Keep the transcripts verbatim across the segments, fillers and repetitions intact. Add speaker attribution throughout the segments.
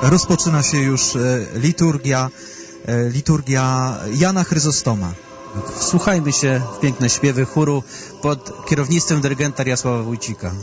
Speaker 1: Rozpoczyna się już liturgia, liturgia Jana Chryzostoma.
Speaker 2: Wsłuchajmy się w piękne śpiewy chóru pod kierownictwem dyrygenta Jarosława Wójcika.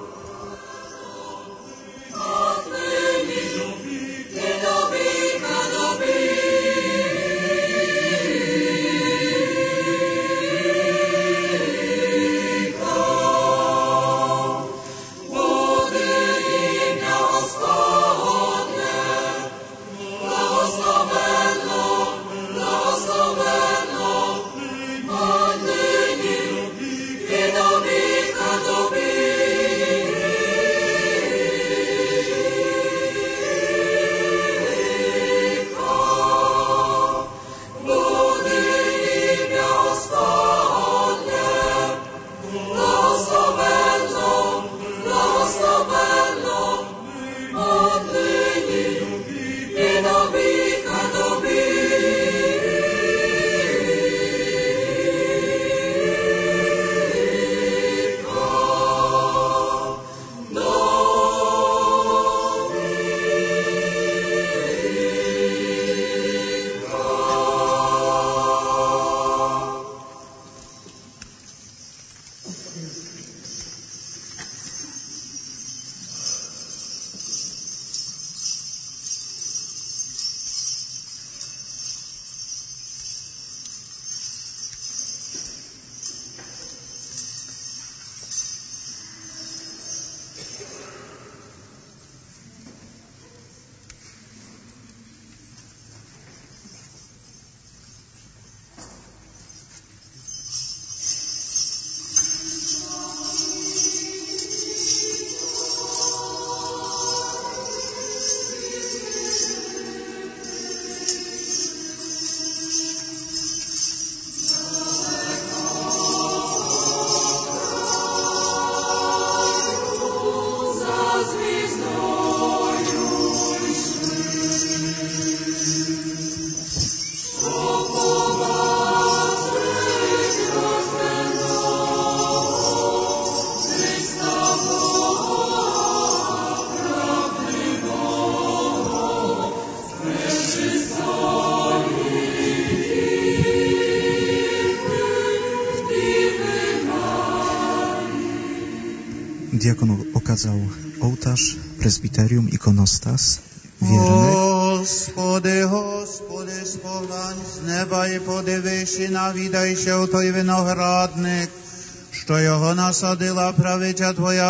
Speaker 1: Diakon okazał ołtarz, prezbiterium, ikonostas wiernych.
Speaker 3: Господи, Господи, споглянь з неба і подивись, і навідайся у той виноградник, що його насадила правиця Твоя,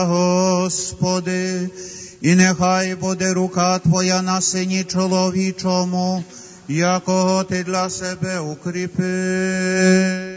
Speaker 3: Господи, і нехай буде рука Твоя на сині чоловічому, якого Ти для себе укріпив.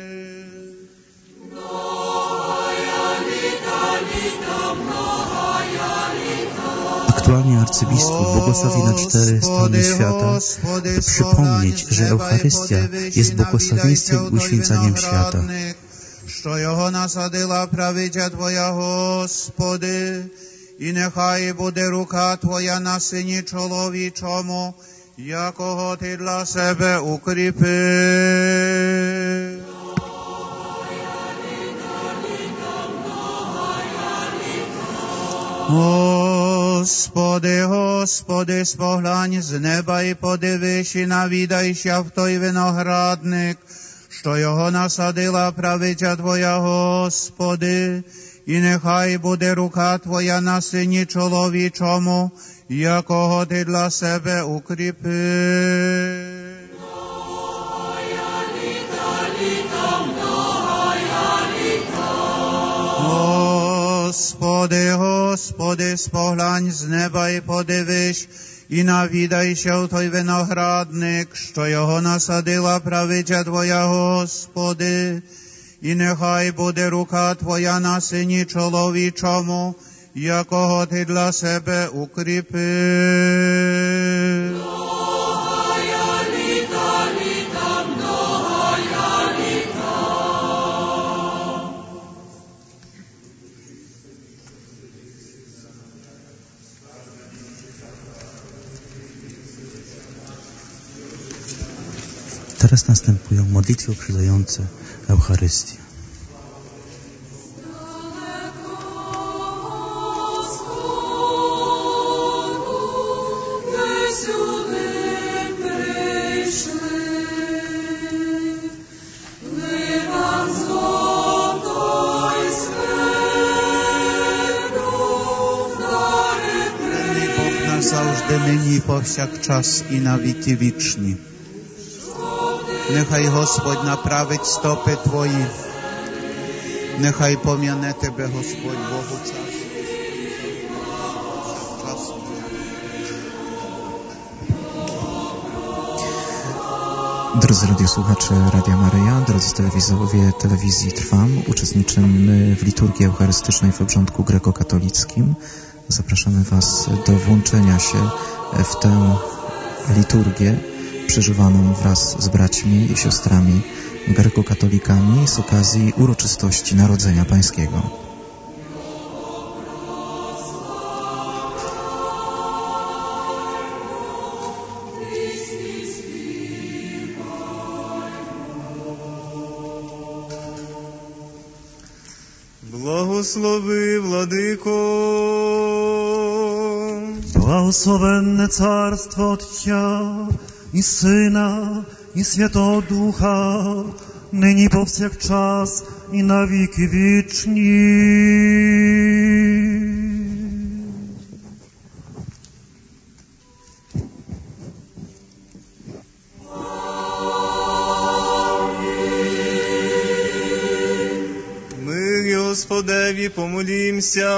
Speaker 2: Aktualnie arcybiskup błogosławi na cztery strony świata, by przypomnieć, że Eucharystia jest błogosławieństwem i uświęcaniem świata.
Speaker 3: Що його насадила правиця Твоя, Господи, і нехай буде рука Твоя на сині чоловічому, якого Ти для себе укріпив. Господи, Господи, споглянь з неба і подивись, і навідайся в той виноградник, що його насадила правиця Твоя, Господи, і нехай буде рука Твоя на сині чоловічому, якого Ти для себе укріпив. Господи, Господи, споглянь з неба і подивись, і навідайся в той виноградник, що його насадила правиця Твоя, Господи, і нехай буде рука Твоя на сині чоловічому, якого Ти для себе укріпив.
Speaker 2: Teraz następują modlitwy uprzedzające Eucharystię.
Speaker 4: Weź
Speaker 3: завжди, нині і повсякчас і на віки вічні. Нехай Господь направить стопи Твої, нехай пом'яне Тебе Господь Богу час.
Speaker 1: Drodzy radiosłuchacze Radia Maryja, drodzy telewidzowie telewizji Trwam, uczestniczymy w liturgii eucharystycznej w obrządku grekokatolickim. Zapraszamy Was do włączenia się w tę liturgię przeżywaną wraz z braćmi i siostrami grekokatolikami z okazji uroczystości Narodzenia Pańskiego.
Speaker 4: Благослови, Владико.
Speaker 5: Благословенне Царство Отця і Сина, і Святого Духа, нині повсякчас і на віки вічні.
Speaker 4: Господеві помолімся.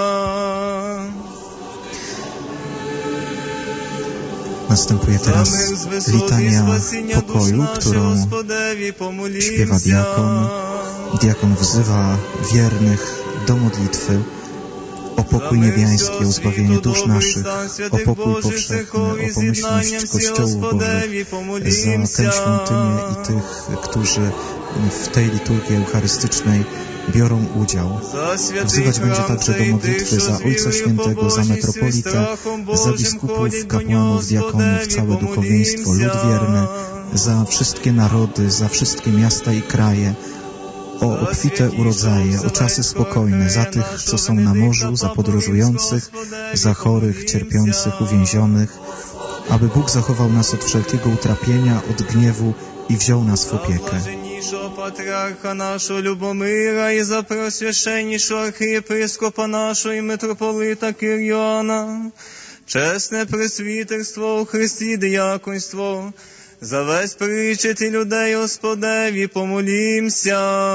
Speaker 1: Następuje teraz litania pokoju, którą śpiewa diakon. Diakon wzywa wiernych do modlitwy o pokój niebiański, o zbawienie dusz naszych, o pokój powszechny, o pomyślność Kościołów Bożych, za tę świątynię i tych, którzy w tej liturgii eucharystycznej biorą udział. Wzywać będzie także do modlitwy za Ojca Świętego, za metropolitę, za biskupów, kapłanów, diakonów, całe duchowieństwo, lud wierny, za wszystkie narody, za wszystkie miasta i kraje, o obfite urodzaje, o czasy spokojne, za tych, co są na morzu, za podróżujących, za chorych, cierpiących, uwięzionych, aby Bóg zachował nas od wszelkiego utrapienia, od gniewu i wziął nas w opiekę.
Speaker 4: Патріарха нашого Любомира і за преосвященнішого архієпископа нашого і митрополита Кирйона, чесне пресвітерство у Христі діяконство, за весь причет і людей Господеві помолімся.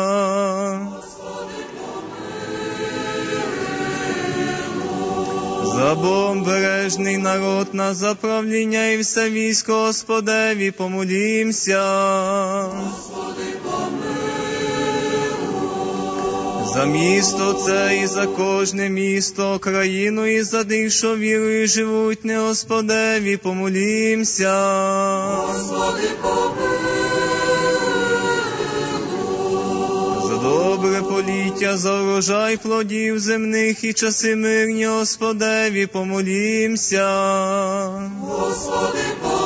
Speaker 4: За Богом бережний народ на заправління і все військо Господеві помолімся. За місто це і за кожне місто, країну і за тих, що вірою живуть, не Господеві помолімся. Господи, за добре поліття, за урожай плодів земних і часи мирні, Господеві помолімся. Господи,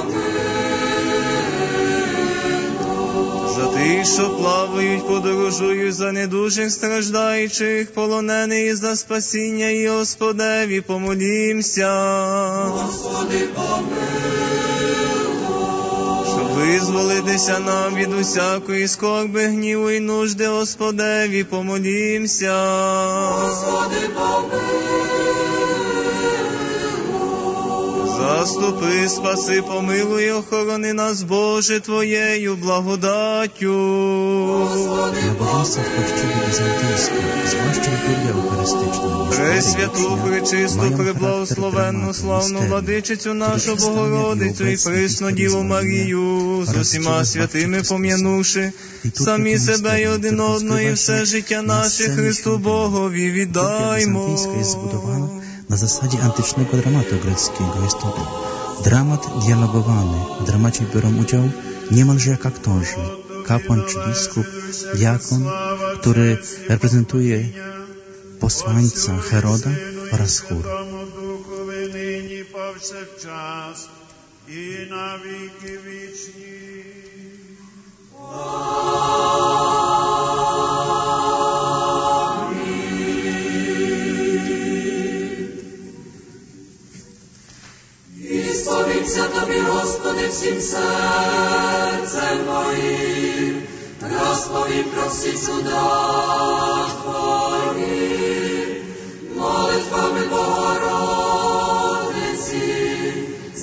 Speaker 4: за тих, що плавають, подорожують, за недужих страждаючих, полонених, за спасіння і Господеві помолімся. Господи, щоб визволитися нам від усякої скорби, гніву і нужди, Господеві помолімся. Господи, заступи, спаси, помилуй, охорони нас, Боже, Твоєю благодаттю.
Speaker 2: Набоженство в Kościele Bizantyjskim, zwłaszcza liturgia eucharystyczna,
Speaker 4: Пресвяту, пречисту, преблагословенну, славну владичицю нашу Богородицю і присну Діву Марію, з усіма святими пом'янувши, самі себе і один одного, і все життя наше Христу Богові віддаймо.
Speaker 2: Bizantyjska jest zbudowana na zasadzie antycznego dramatu greckiego. Jest to dramat dialogowany. W dramacie biorą udział niemalże jak aktorzy. Kapłan czy biskup, diakon, który reprezentuje posłańca Heroda oraz chór.
Speaker 6: Sławimся Tobie, Господи, всім серцем моїм, розповім про всі чуда Твої, молитвами Богородиці,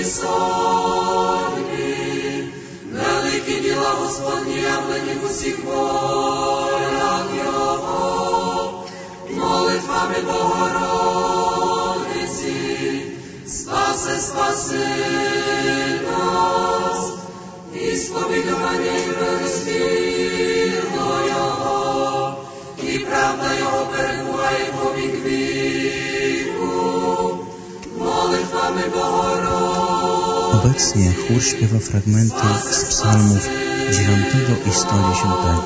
Speaker 6: Господні соньбі, великі діла Господні, явлені в усіх волях Його, молитвами Богородиці, спасе, спаси нас, і сповідування і величвірно Його, і правда Його перебуває по вік віку, молитвами Bogorodicy.
Speaker 2: Obecnie chór śpiewa fragmenty z psalmów dziewiątego i sto dziesiątego.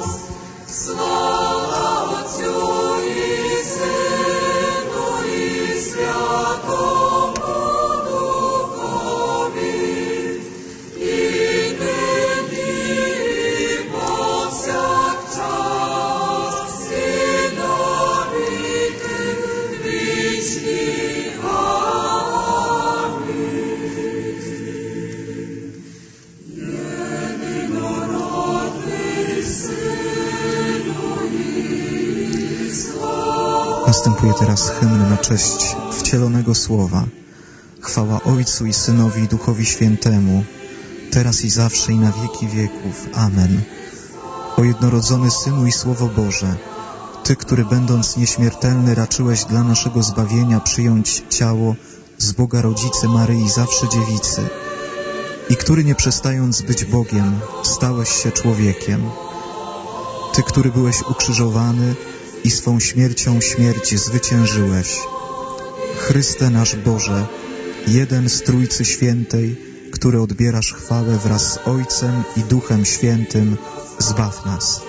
Speaker 1: Następuje teraz hymn na cześć wcielonego Słowa. Chwała Ojcu i Synowi i Duchowi Świętemu, teraz i zawsze i na wieki wieków. Amen. O jednorodzony Synu i Słowo Boże, Ty, który będąc nieśmiertelny raczyłeś dla naszego zbawienia przyjąć ciało z Boga Rodzicy Maryi, zawsze dziewicy, i który nie przestając być Bogiem, stałeś się człowiekiem. Ty, który byłeś ukrzyżowany i swą śmiercią śmierć zwyciężyłeś. Chryste nasz Boże, jeden z Trójcy Świętej, który odbierasz chwałę wraz z Ojcem i Duchem Świętym, zbaw nas.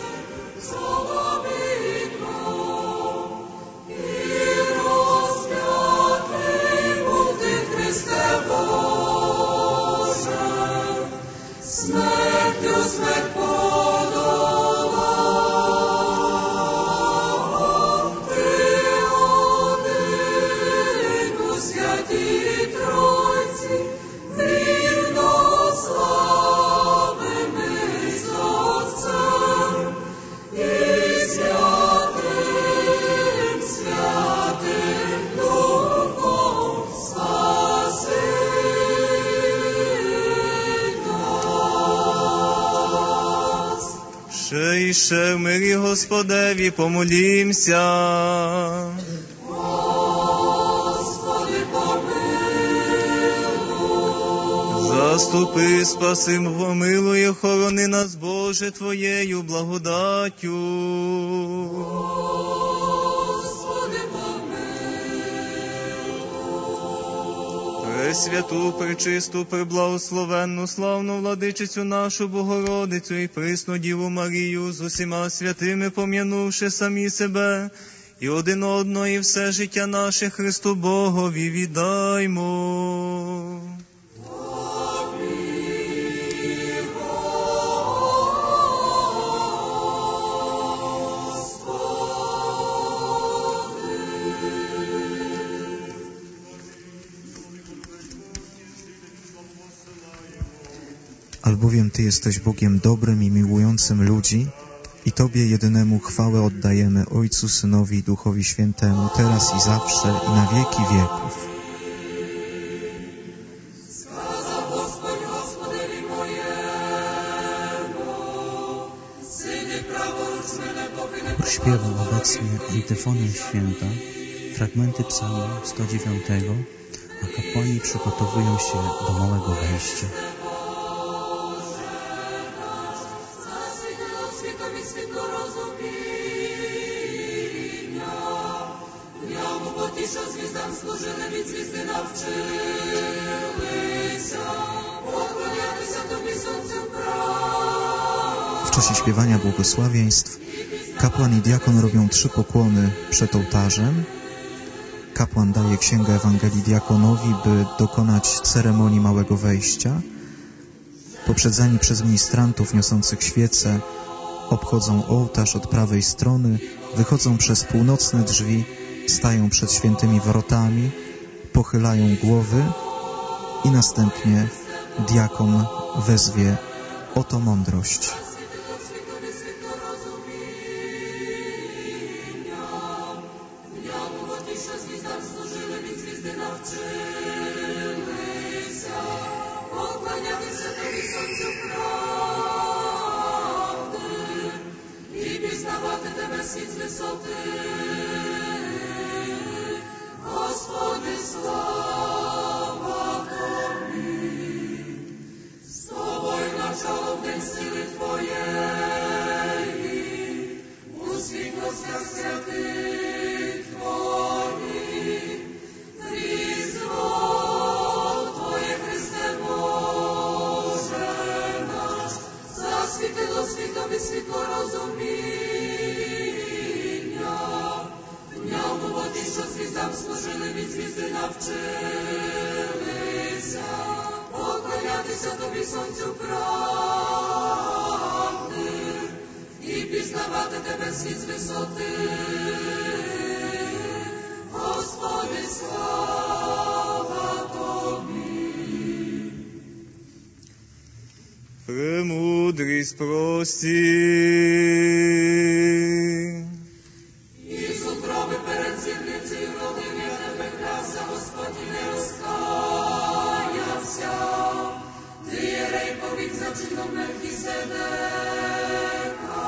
Speaker 4: Ще і ще в мирі Господеві помолімся.
Speaker 6: Господи, помилуй.
Speaker 4: Заступи, спаси, помилуй, охорони нас, Боже, Твоєю благодаттю.
Speaker 6: Господи, помилуй.
Speaker 4: Пресвяту, пречисту, преблагословенну, славну владичицю нашу Богородицю і присну Діву Марію, з усіма святими пом'янувши самі себе, і один одного, і все життя наше Христу Богові віддаймо.
Speaker 1: Albowiem Ty jesteś Bogiem dobrym i miłującym ludzi i Tobie jedynemu chwałę oddajemy, Ojcu, Synowi i Duchowi Świętemu, teraz i zawsze i na wieki wieków.
Speaker 6: Сказав Господь Господеві моєму, сиди праворуч мене, поки не
Speaker 2: Chór śpiewa obecnie antyfonę święta, fragmenty psalmu sto dziewiątego, a kapłani przygotowują się do małego wejścia.
Speaker 6: світові світло розуміння, в ньому бо ті, що звіздам служили, від звізди навчилися, поклонятися тобі сонцю прав.
Speaker 1: W czasie śpiewania błogosławieństw kapłan i diakon robią trzy pokłony przed ołtarzem. Kapłan daje księgę Ewangelii diakonowi, by dokonać ceremonii małego wejścia. Poprzedzani przez ministrantów niosących świece, obchodzą ołtarz od prawej strony, wychodzą przez północne drzwi, stają przed świętymi wrotami, pochylają głowy i następnie diakon wezwie: oto mądrość.
Speaker 6: що звіздам служили, від звізди навчилися, поклонятися тобі сонцю правди, і пізнавати тебе світ з висоти. Господи, слава тобі.
Speaker 4: Премудрість прості.
Speaker 6: Із утроби перед зірницею родив, я тебе клясся, Господь, і не розкаявся. Ти єрей повік за чином Мелхіседека.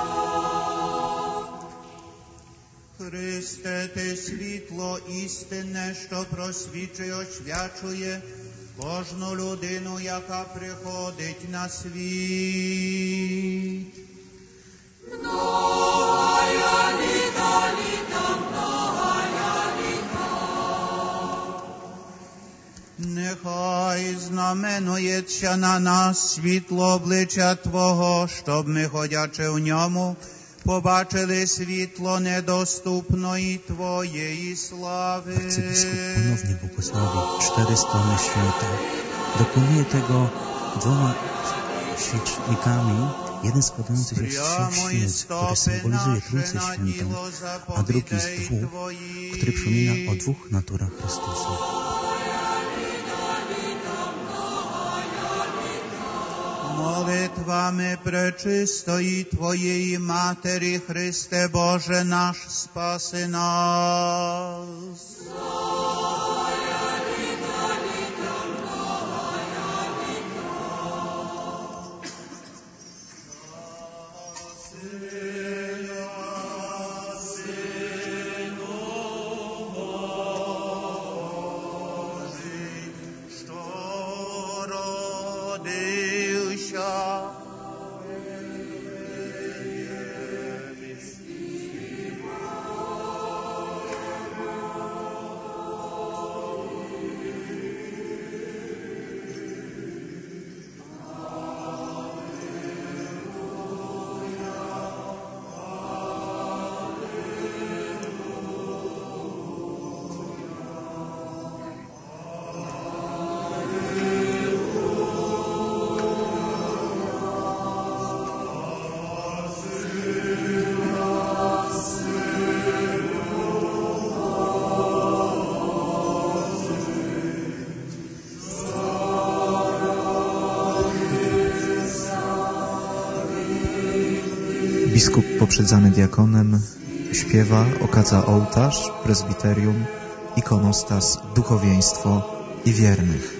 Speaker 3: Христе, ти світло істинне, що просвічує, освячує кожну людину, яка приходить на світ.
Speaker 6: Многая літа, літа, многая літа.
Speaker 3: Нехай знаменується на нас світло обличчя Твого, щоб ми, ходячи в ньому, побачили світло недоступної Твоєї слави.
Speaker 2: Arcybiskup ponownie błogosławi cztery strony świata. Dokonuje tego dwoma świecznikami, jeden składający się z trzech świec, który symbolizuje Trójcę Świętą, a drugi z dwóch, który przypomina o dwóch naturach Chrystusa.
Speaker 3: Молитвами пречистої Твоєї Матері, Христе Боже наш, спаси нас.
Speaker 1: Biskup poprzedzany diakonem śpiewa, okadza ołtarz, prezbiterium, ikonostas, duchowieństwo i wiernych.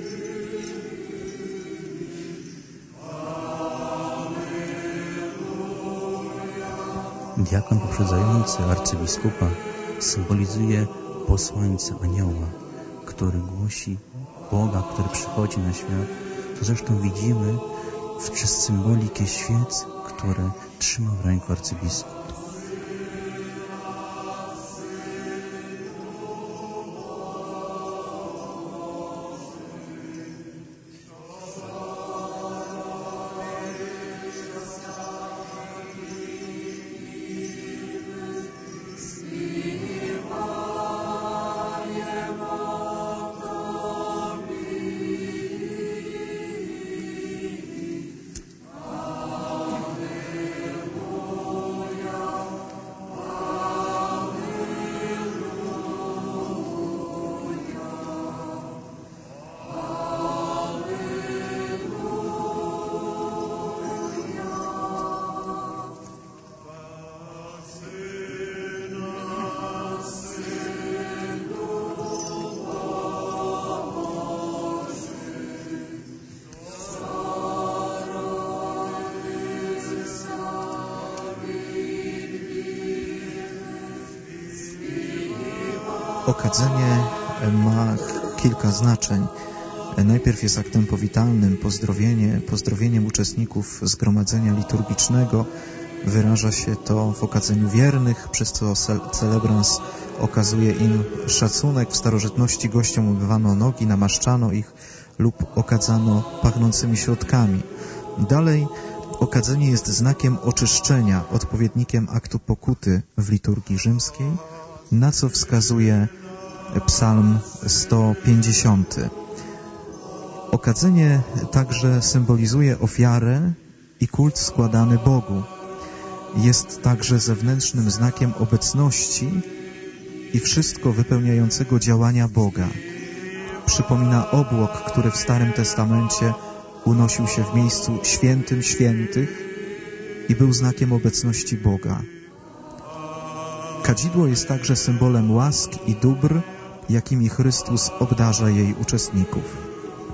Speaker 2: Diakon poprzedzający arcybiskupa symbolizuje posłańca anioła, który głosi Boga, który przychodzi na świat. To zresztą widzimy przez symbolikę świec, które trzyma w ręku arcybiskup.
Speaker 1: Okadzenie ma kilka znaczeń. Najpierw jest aktem powitalnym, pozdrowienie, pozdrowieniem uczestników zgromadzenia liturgicznego. Wyraża się to w okadzeniu wiernych, przez co celebrans okazuje im szacunek. W starożytności gościom umywano nogi, namaszczano ich lub okadzano pachnącymi środkami. Dalej okadzenie jest znakiem oczyszczenia, odpowiednikiem aktu pokuty w liturgii rzymskiej, na co wskazuje Psalm sto pięćdziesiąty. Okadzenie także symbolizuje ofiarę i kult składany Bogu. Jest także zewnętrznym znakiem obecności i wszystko wypełniającego działania Boga. Przypomina obłok, który w Starym Testamencie unosił się w miejscu świętym świętych i był znakiem obecności Boga. Kadzidło jest także symbolem łask i dóbr, jakimi Chrystus obdarza jej uczestników.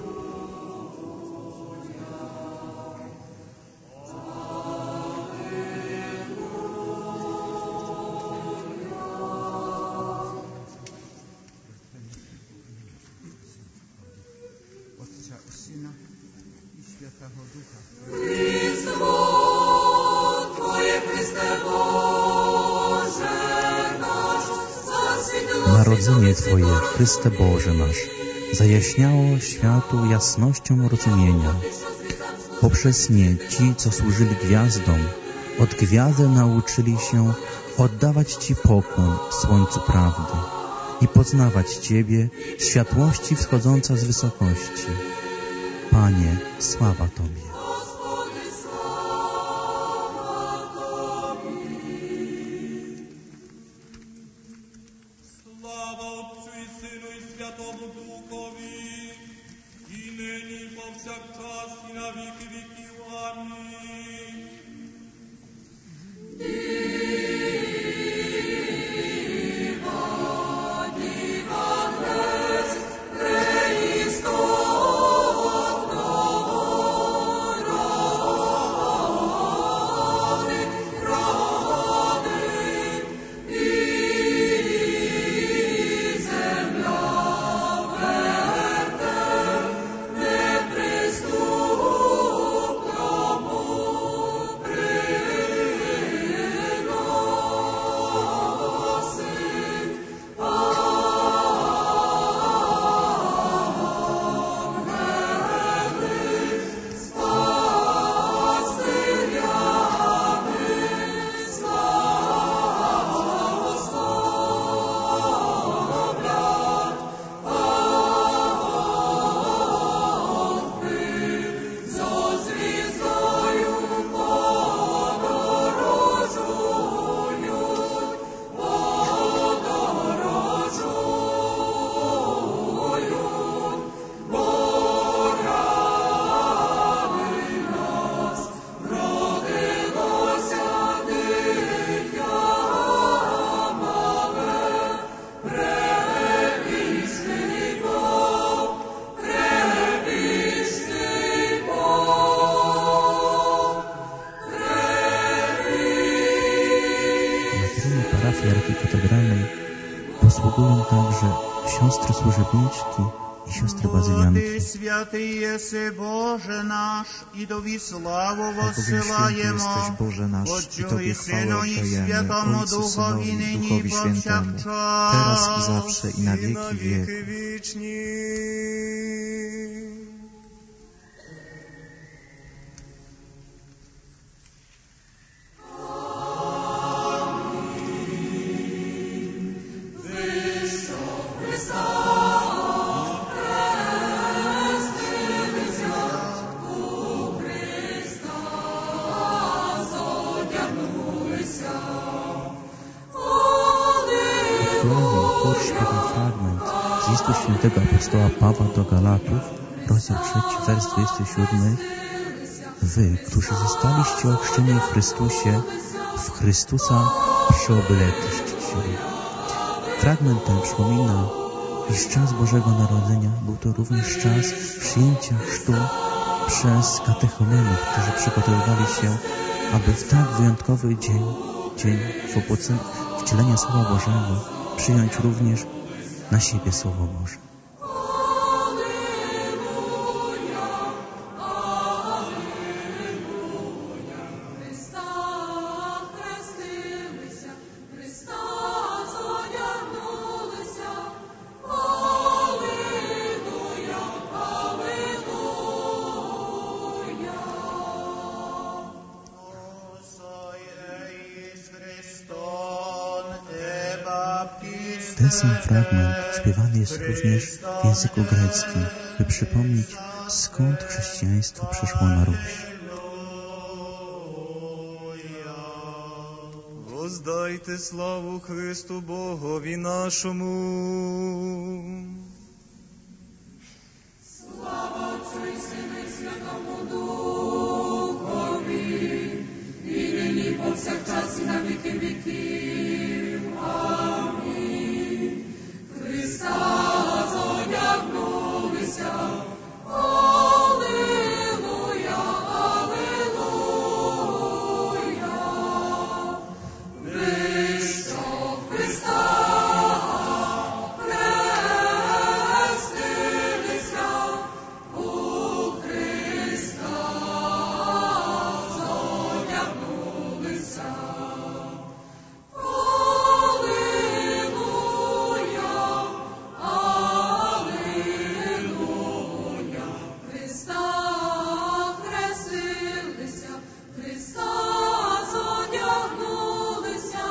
Speaker 2: Narodzenie Twoje, Chryste Boże nasz, zajaśniało światu jasnością rozumienia. Poprzez nie ci, co służyli gwiazdom, od gwiazdy nauczyli się oddawać Ci pokłon w słońcu prawdy i poznawać Ciebie, światłości wschodząca z wysokości. Panie, sława Tobie. Archikatedralnej posługują także siostry służebniczki i siostry bazylianki.
Speaker 3: Святий єси Боже наш, і Тобі славу
Speaker 1: Albowiem święty
Speaker 3: воссилаємо,
Speaker 1: jesteś, Boże nasz, i
Speaker 3: Отцю
Speaker 1: Tobie
Speaker 3: і
Speaker 1: chwałę
Speaker 3: Сину і
Speaker 1: oddajemy,
Speaker 3: Святому
Speaker 1: Ojcu,
Speaker 3: Духові,
Speaker 1: Synowi,
Speaker 3: нині
Speaker 1: Duchowi Świętemu, teraz i zawsze i na wieki wieków.
Speaker 2: Chór śpiewa fragment z listu świętego apostoła Pawła do Galatów, rozdział trzeci, wers dwudziesty siódmy. Wy, którzy zostaliście ochrzczeni w Chrystusie, w Chrystusa przyoblekliście się. Fragment ten przypomina, iż czas Bożego Narodzenia był to również czas przyjęcia chrztu przez katechumenów, którzy przygotowywali się, aby w tak wyjątkowy dzień, dzień wcielenia Słowa Bożego, przyjąć również na siebie Słowo Boże.
Speaker 3: Baptist
Speaker 2: Ten sam fragment śpiewany jest również w języku greckim, by przypomnieć, skąd chrześcijaństwo przyszło na Ruś.
Speaker 4: Воздайте славу Христу Богові нашому.
Speaker 6: Слава Отцю і Сину і Святому Духові, і нині повсякчас і на віки віків. Амінь. Христа зодягнулися. Алілуя, алілуя. Ви що Христа хрестилися, у Христа зодягнулися. Алілуя, алілуя. Христа хрестилися, Христа зодягнулися.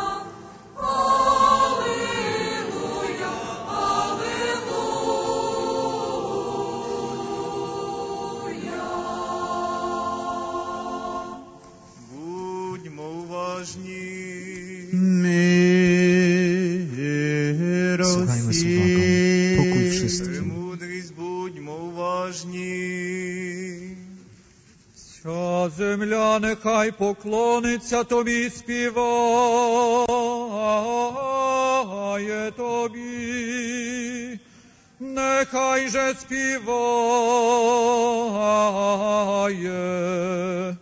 Speaker 6: Алілуя, алілуя.
Speaker 4: Будьмо уважні.
Speaker 3: Мир
Speaker 1: Słuchajmy z uwagą. Pokój wszystkim.
Speaker 4: Премудрість, будьмо уважні.
Speaker 7: Вся земля нехай поклониться тобі, співає тобі. Нехай же співає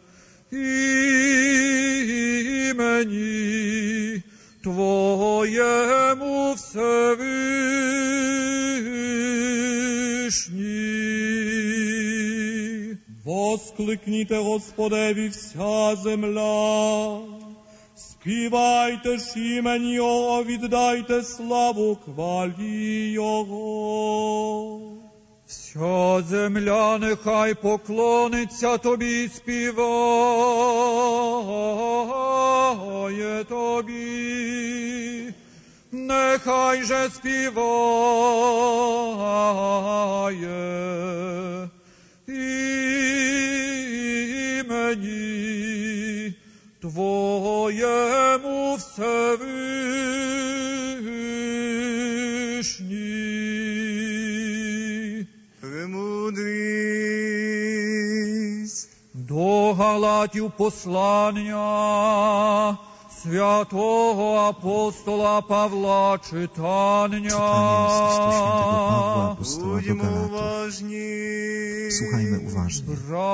Speaker 7: імені Твоєму Всевишній. Воскликніте Господеві вся земля, співайте ж імені Його, віддайте славу хвалі Його. Вся земля нехай поклониться тобі, співає тобі. Нехай же співає імені Твоєму Всевишній.
Speaker 4: Премудрість.
Speaker 7: До Галатів послання святого апостола Павла читання.
Speaker 1: Czytanie z listu świętego Pawła, apostoła do
Speaker 4: Будьмо
Speaker 1: Galatów.
Speaker 4: уважні.
Speaker 1: Słuchajmy uważnie.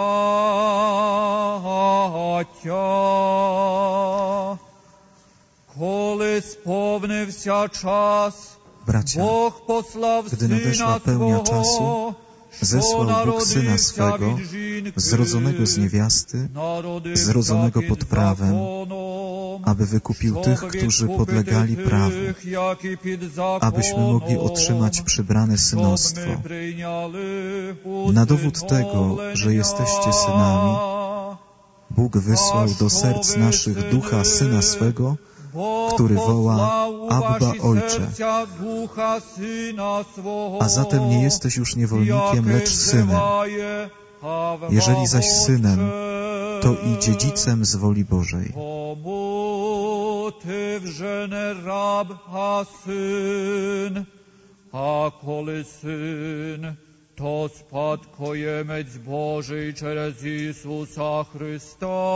Speaker 7: Браття, коли сповнився час,
Speaker 1: Bracia,
Speaker 7: Бог послав
Speaker 1: gdy nadeszła
Speaker 7: Syna
Speaker 1: pełnia
Speaker 7: Swого,
Speaker 1: czasu,
Speaker 7: що
Speaker 1: zesłał Bóg Syna
Speaker 7: народився
Speaker 1: swego,
Speaker 7: від жінки,
Speaker 1: zrodzonego z niewiasty,
Speaker 7: народився
Speaker 1: zrodzonego
Speaker 7: під
Speaker 1: pod prawem,
Speaker 7: законом,
Speaker 1: aby wykupił tych,
Speaker 7: щоб
Speaker 1: którzy
Speaker 7: відкупити
Speaker 1: podlegali prawu,
Speaker 7: тих, які під
Speaker 1: abyśmy mogli
Speaker 7: законом,
Speaker 1: otrzymać przybrane
Speaker 7: щоб
Speaker 1: synostwo.
Speaker 7: ми прийняли у
Speaker 1: Na dowód tego, że jesteście synami, Bóg wysłał do serc naszych ducha Syna swego, który woła Abba Ojcze. A zatem nie jesteś już niewolnikiem, lecz synem. Jeżeli zaś synem, to i dziedzicem z woli Bożej.
Speaker 7: Тому ти вже не раб, а син, а коли син, то спадкоємець Божий через Ісуса Христа.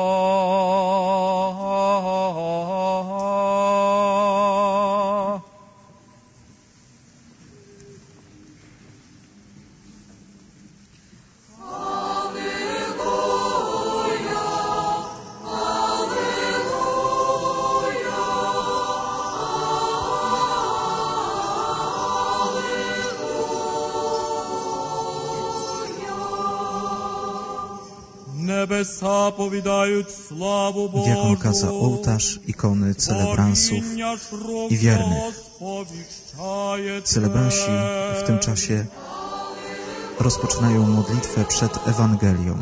Speaker 7: Небеса повідають славу Божу.
Speaker 1: Diakon kaza ołtarz, ikony, celebransów i wiernych. Celebransi w tym czasie rozpoczynają modlitwę przed Ewangelią.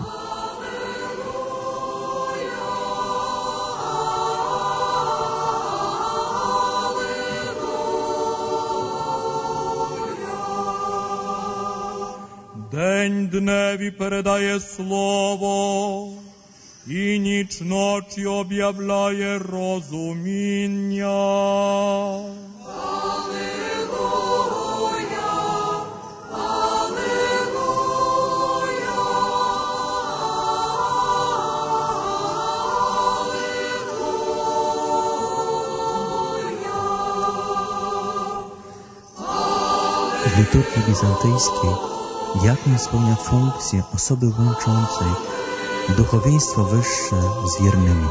Speaker 7: День дневі передає слово, і ніч ночі об'являє розуміння.
Speaker 2: W liturgii bizantyjskiej diakon spełnia funkcję osoby łączącej duchowieństwo wyższe z wiernymi.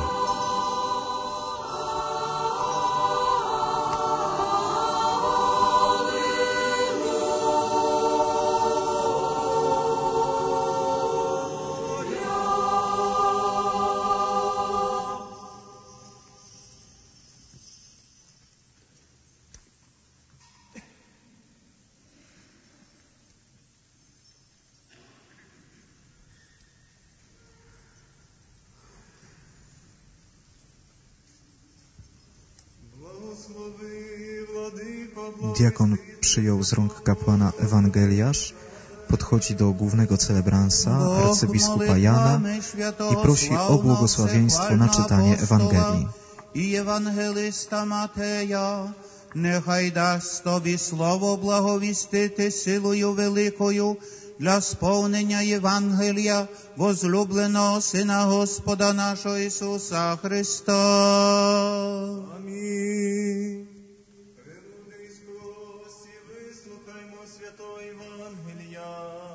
Speaker 1: Diakon przyjął z rąk kapłana Ewangeliarz, podchodzi do głównego celebransa, arcybiskupa Jana i prosi o błogosławieństwo na czytanie Ewangelii.
Speaker 3: I ewangelista Mateja, нехай дасть тобі слово благовістити силою великою для сповнення Євангелія возлюбленого Сина Господа нашого Ісуса Христа.
Speaker 4: Амінь. Премудрість прості, вислухаймо святого Євангелія.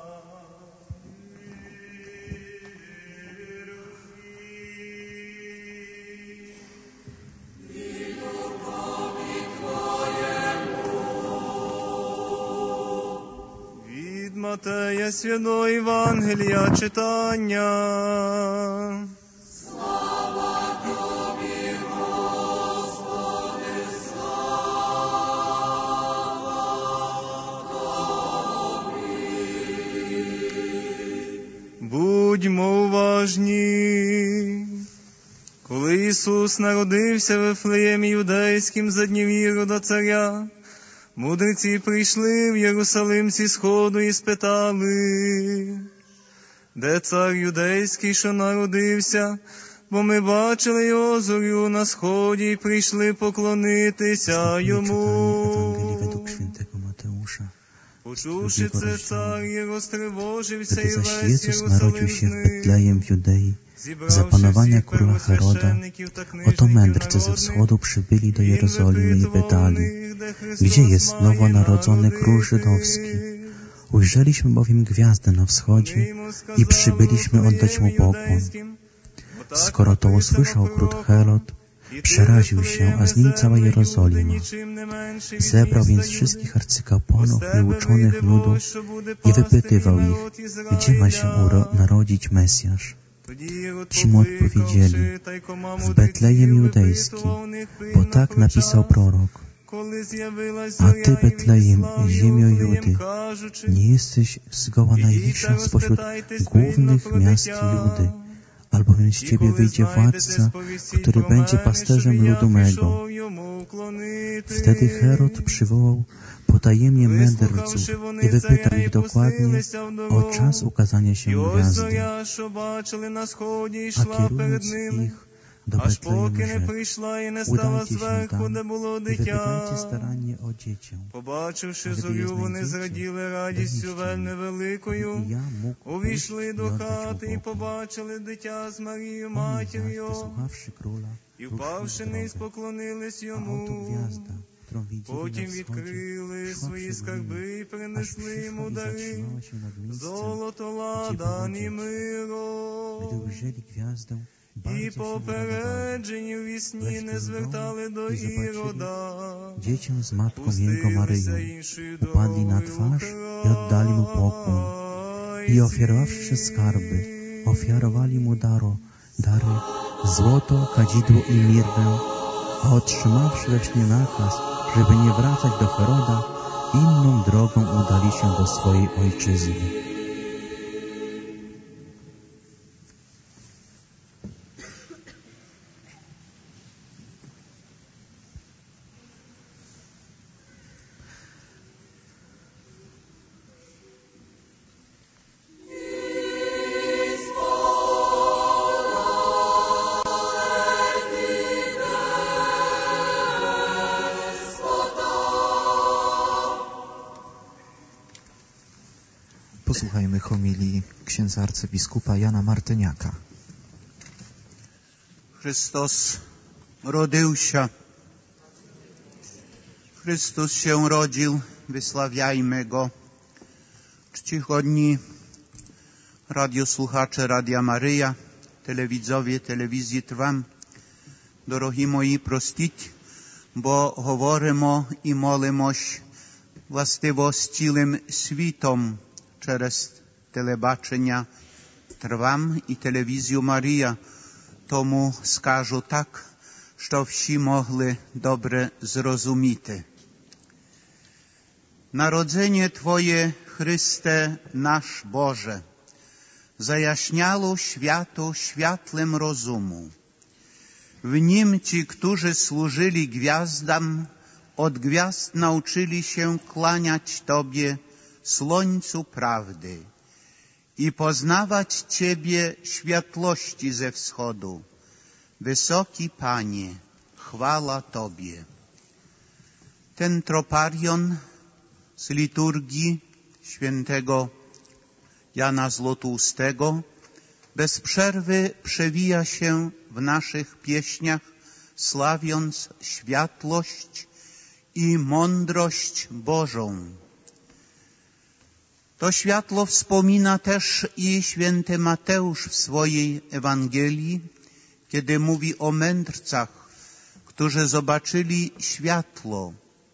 Speaker 4: Від Матея святого Євангелія читання. Будьмо уважні. Коли Ісус народився в Вифлеємі юдейським за днів Ірода царя, мудреці прийшли в Єрусалим зі сходу і спитали, де цар юдейський, що народився, бо ми бачили його зорю на сході і прийшли поклонитися йому. Почувши це, цар і розтривожився, і
Speaker 2: Zaś
Speaker 4: весь
Speaker 2: Jezus narodził się w
Speaker 4: Єрусалим
Speaker 2: Betlejem w Judei za panowania króla Heroda. Oto mędrcy ze wschodu przybyli do Jerozolimy i pytali, gdzie jest nowonarodzony król żydowski? Ujrzeliśmy bowiem gwiazdę na wschodzie i przybyliśmy oddać mu pokłon. Skoro to usłyszał król Herod, przeraził się, a z nim cała Jerozolima. Zebrał więc wszystkich arcykapłanów i uczonych ludu i wypytywał ich, gdzie ma się narodzić Mesjasz. Ci mu odpowiedzieli, w Betlejem Judejskim, bo tak napisał prorok. A ty, Betlejem, ziemio Judy, nie jesteś zgoła najbliższa spośród głównych miast Judy, albowiem z ciebie wyjdzie władca, który będzie pasterzem ludu mego. Wtedy Herod przywołał potajemnie mędrców i wypytał ich dokładnie o czas ukazania się gwiazdy. A kierując ich do Betlejem rzekł, udajcie się tam i wypytajcie starannie o dziecię.
Speaker 4: Побачивши зорю, вони зраділи радістю вельми великою, увійшли до хати і побачили дитя з Марією, матір'ю, і впавши низ поклонились йому. Потім відкрили свої скарби і принесли йому дари, золото, ладан і миро. І попереджені в вісні не звертали до Ірода.
Speaker 2: Dziecię z matką jego Maryją upadli na twarz i oddali mu pokłon. I ofiarowawszy skarby, ofiarowali mu daro, dary, złoto, kadzidło i mirrę, a otrzymawszy leśnie nakaz, żeby nie wracać do Heroda, inną drogą udali się do swojej ojczyzny.
Speaker 1: Posłuchajmy homilii księdza arcybiskupa Jana Martyniaka.
Speaker 3: Chrystus rodził się. Chrystus się rodził, wysławiajmy Go. Czcigodni radiosłuchacze Radia Maryja, telewidzowie telewizji Trwam, дорогі мої, простіть, бо говоримо і молимось властиво з цілим світом через телебачення Трвам і телевізію Марія. Тому скажу так, що всі могли добре зрозуміти. Народження Твоє, Христе наш Боже, zajaśniało światu światlem rozumu. W nim ci, którzy służyli gwiazdam, od gwiazd nauczyli się kłaniać Tobie, słońcu prawdy, i poznawać Ciebie światłości ze wschodu. Wysoki Panie, chwała Tobie. Ten troparion z liturgii świętego Jana Złotoustego bez przerwy przewija się w naszych pieśniach, sławiąc światłość i mądrość Bożą. To światło wspomina też i święty Mateusz w swojej Ewangelii, kiedy mówi o mędrcach, którzy zobaczyli światło.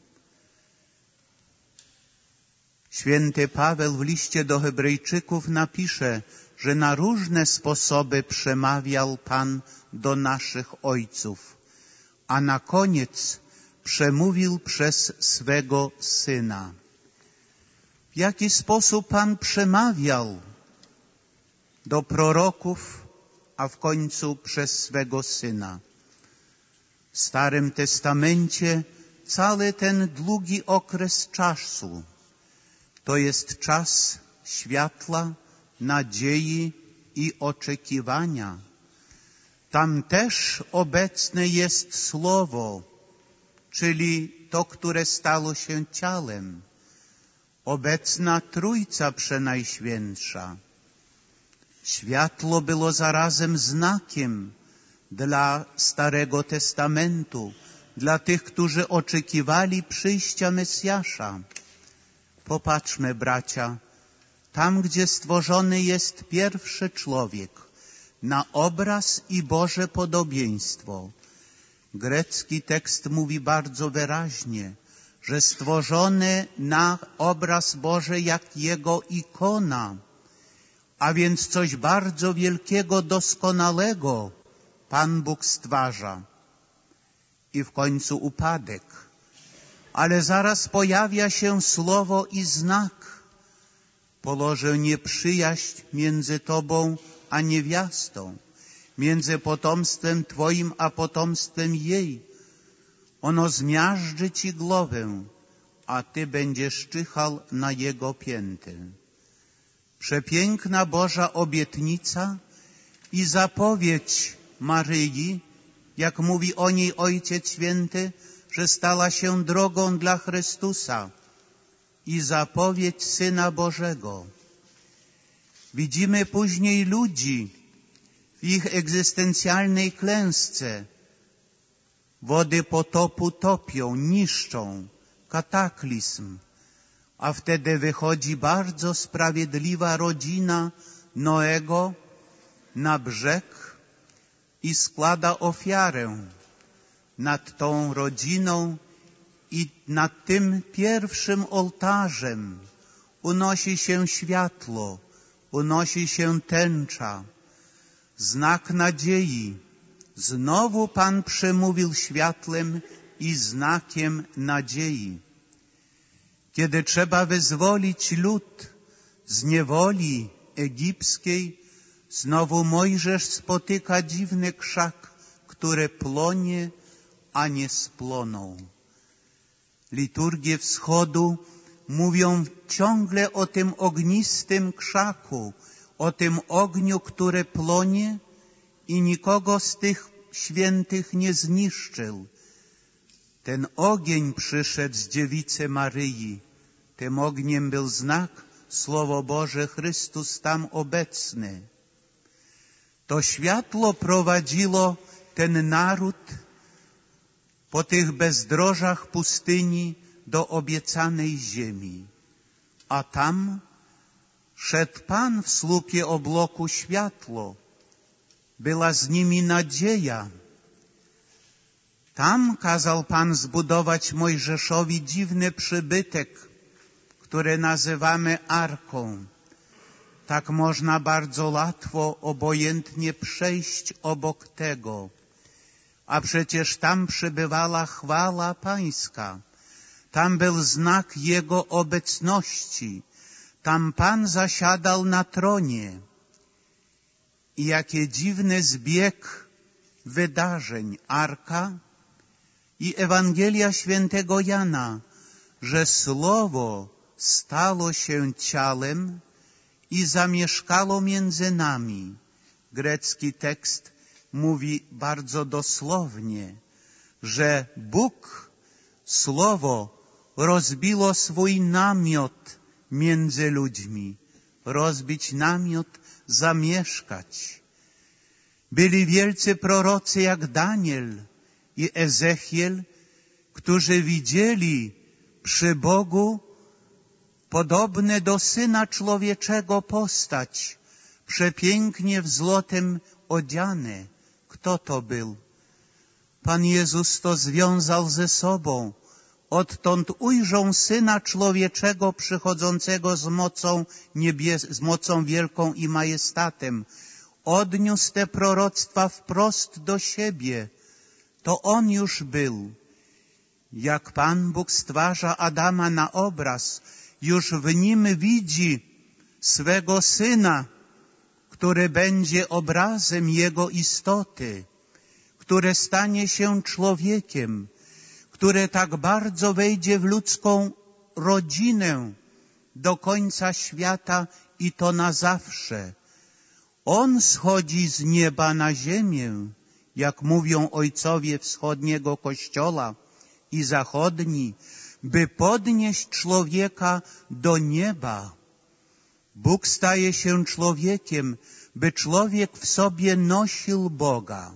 Speaker 3: Święty Paweł w liście do Hebrajczyków napisze, że na różne sposoby przemawiał Pan do naszych ojców, a na koniec przemówił przez swego Syna. W jaki sposób Pan przemawiał do proroków, a w końcu przez swego Syna? W Starym Testamencie cały ten długi okres czasu to jest czas światła, nadziei i oczekiwania. Tam też obecne jest Słowo, czyli to, które stało się ciałem. Obecna Trójca Przenajświętsza. Światło było zarazem znakiem dla Starego Testamentu, dla tych, którzy oczekiwali przyjścia Mesjasza. Popatrzmy, bracia, tam, gdzie stworzony jest pierwszy człowiek, na obraz i Boże podobieństwo. Grecki tekst mówi bardzo wyraźnie, że stworzony na obraz Boży jak Jego ikona, a więc coś bardzo wielkiego, doskonałego Pan Bóg stwarza. I w końcu upadek. Ale zaraz pojawia się słowo i znak. Położę nieprzyjaźń między Tobą a niewiastą, między potomstwem Twoim a potomstwem jej. Ono zmiażdży Ci głowę, a Ty będziesz czyhał na jego pięty. Przepiękna Boża obietnica i zapowiedź Maryi, jak mówi o niej Ojciec Święty, że stała się drogą dla Chrystusa, i zapowiedź Syna Bożego. Widzimy później ludzi w ich egzystencjalnej klęsce. Wody potopu topią, niszczą, kataklizm, a wtedy wychodzi bardzo sprawiedliwa rodzina Noego na brzeg i składa ofiarę nad tą rodziną i nad tym pierwszym ołtarzem unosi się światło, unosi się tęcza, znak nadziei. Znowu Pan przemówił światłem i znakiem nadziei. Kiedy trzeba wyzwolić lud z niewoli egipskiej, znowu Mojżesz spotyka dziwny krzak, który płonie, a nie spłonął. Liturgie wschodu mówią ciągle o tym ognistym krzaku, o tym ogniu, które płonie i nikogo z tych świętych nie zniszczył. Ten ogień przyszedł z dziewicy Maryi. Tym ogniem był znak, Słowo Boże, Chrystus tam obecny. To światło prowadziło ten naród po tych bezdrożach pustyni do obiecanej ziemi. A tam szedł Pan w słupie obłoku światło. Była z nimi nadzieja. Tam kazał Pan zbudować Mojżeszowi dziwny przybytek, który nazywamy Arką. Tak można bardzo łatwo, obojętnie przejść obok tego. A przecież tam przybywała chwała Pańska. Tam był znak Jego obecności. Tam Pan zasiadał na tronie. I jaki dziwny zbieg wydarzeń. Arka i Ewangelia Świętego Jana, że Słowo stało się ciałem i zamieszkało między nami. Grecki tekst mówi bardzo dosłownie, że Bóg, Słowo, rozbiło swój namiot między ludźmi. Rozbić namiot, zamieszkać. Byli wielcy prorocy jak Daniel i Ezechiel, którzy widzieli przy Bogu podobne do Syna Człowieczego postać, przepięknie w złotem odziane. Kto to był? Pan Jezus to związał ze sobą. Odtąd ujrzą Syna Człowieczego przychodzącego z mocą niebies, z mocą wielką i majestatem. Odniósł te proroctwa wprost do siebie. To On już był. Jak Pan Bóg stwarza Adama na obraz, już w nim widzi swego Syna, który będzie obrazem Jego istoty, który stanie się człowiekiem, który tak bardzo wejdzie w ludzką rodzinę do końca świata i to na zawsze. On schodzi z nieba na ziemię, jak mówią ojcowie wschodniego Kościoła i zachodni, by podnieść człowieka do nieba. Bóg staje się człowiekiem, by człowiek w sobie nosił Boga.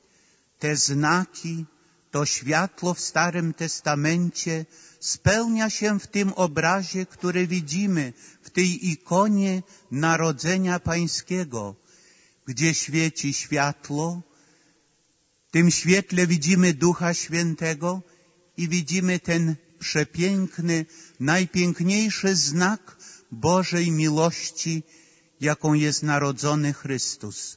Speaker 3: Te znaki, to światło w Starym Testamencie spełnia się w tym obrazie, który widzimy w tej ikonie Narodzenia Pańskiego, gdzie świeci światło. W tym świetle widzimy Ducha Świętego i widzimy ten przepiękny, najpiękniejszy znak Bożej miłości, jaką jest narodzony Chrystus.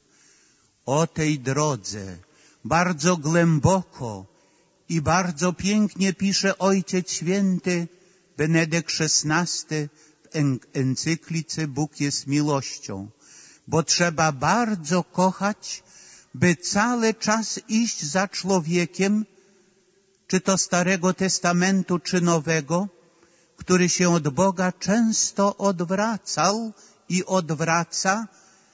Speaker 3: O tej drodze bardzo głęboko i bardzo pięknie pisze Ojciec Święty Benedykt szesnasty w encyklice Bóg jest miłością, bo trzeba bardzo kochać, by cały czas iść za człowiekiem, czy to Starego Testamentu, czy Nowego, który się od Boga często odwracał i odwraca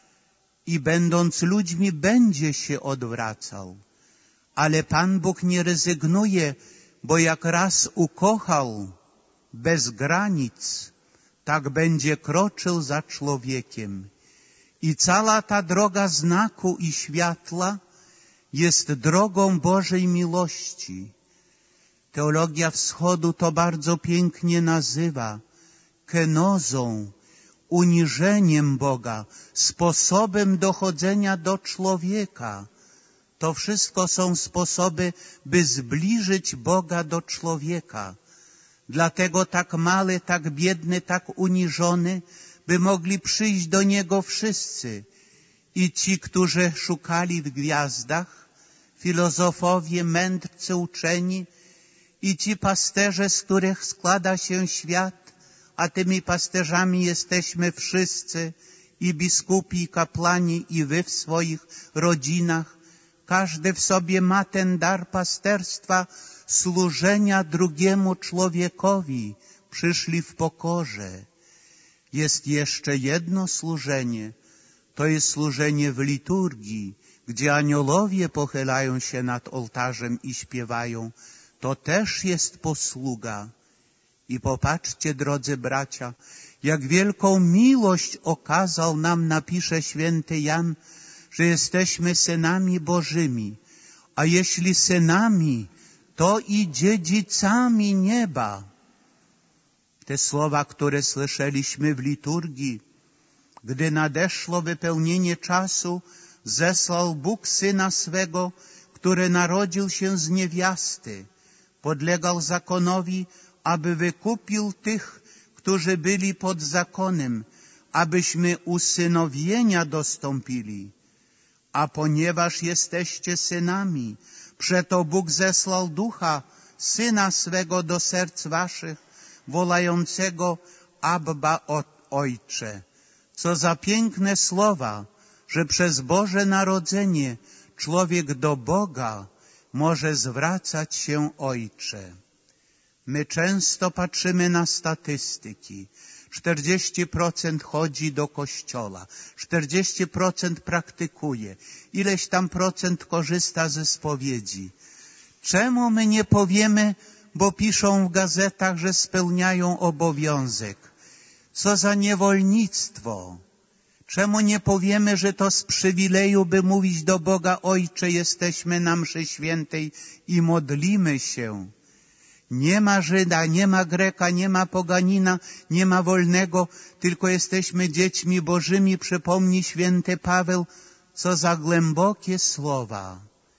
Speaker 3: i będąc ludźmi będzie się odwracał. Ale Pan Bóg nie rezygnuje, bo jak raz ukochał bez granic, tak będzie kroczył za człowiekiem. I cała ta droga znaku i światła jest drogą Bożej miłości. Teologia Wschodu to bardzo pięknie nazywa kenozą, uniżeniem Boga, sposobem dochodzenia do człowieka. To wszystko są sposoby, by zbliżyć Boga do człowieka. Dlatego tak mały, tak biedny, tak uniżony, by mogli przyjść do Niego wszyscy. I ci, którzy szukali w gwiazdach, filozofowie, mędrcy, uczeni, i ci pasterze, z których składa się świat, a tymi pasterzami jesteśmy wszyscy, i biskupi, i kapłani, i wy w swoich rodzinach. Każdy w sobie ma ten dar pasterstwa, służenia drugiemu człowiekowi. Przyszli w pokorze. Jest jeszcze jedno służenie. To jest służenie w liturgii, gdzie aniołowie pochylają się nad ołtarzem i śpiewają. To też jest posługa. I popatrzcie, drodzy bracia, jak wielką miłość okazał nam, napisze święty Jan, że jesteśmy synami Bożymi. A jeśli synami, to i dziedzicami nieba. Te słowa, które słyszeliśmy w liturgii, gdy nadeszło wypełnienie czasu, zesłał Bóg Syna swego, który narodził się z niewiasty, podlegał zakonowi, aby wykupił tych, którzy byli pod zakonem, abyśmy usynowienia dostąpili. A ponieważ jesteście synami, przeto Bóg zesłał Ducha, Syna swego do serc waszych, wołającego Abba, Ojcze. Co za piękne słowa, że przez Boże Narodzenie człowiek do Boga może zwracać się Ojcze. My często patrzymy na statystyki. czterdzieści procent chodzi do kościoła, czterdzieści procent praktykuje, ileś tam procent korzysta ze spowiedzi. Czemu my nie powiemy, bo piszą w gazetach, że spełniają obowiązek? Co za niewolnictwo! Czemu nie powiemy, że to z przywileju, by mówić do Boga: Ojcze, jesteśmy na mszy świętej i modlimy się. Nie ma Żyda, nie ma Greka, nie ma poganina, nie ma wolnego, tylko jesteśmy dziećmi Bożymi, przypomni święty Paweł. Co za głębokie słowa.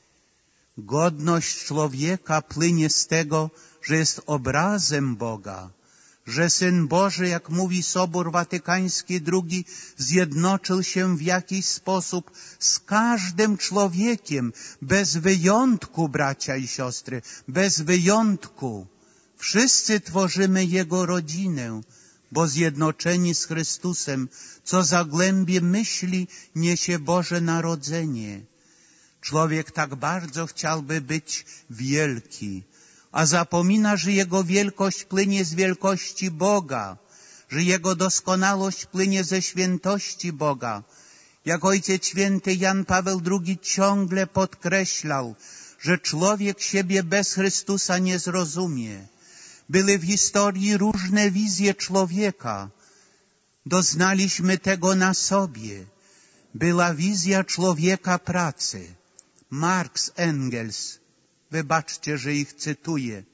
Speaker 3: Godność człowieka płynie z tego, że jest obrazem Boga, że Syn Boży, jak mówi Sobór Watykański drugi, zjednoczył się w jakiś sposób z każdym człowiekiem, bez wyjątku, bracia i siostry, bez wyjątku. Wszyscy tworzymy Jego rodzinę, bo zjednoczeni z Chrystusem, co za głębie myśli niesie Boże Narodzenie. Człowiek tak bardzo chciałby być wielki, a zapomina, że Jego wielkość płynie z wielkości Boga, że Jego doskonałość płynie ze świętości Boga. Jak Ojciec Święty Jan Paweł drugi ciągle podkreślał, że człowiek siebie bez Chrystusa nie zrozumie. Były w historii różne wizje człowieka. Doznaliśmy tego na sobie. Była wizja człowieka pracy. Marx, Engels, wybaczcie, że ich cytuję.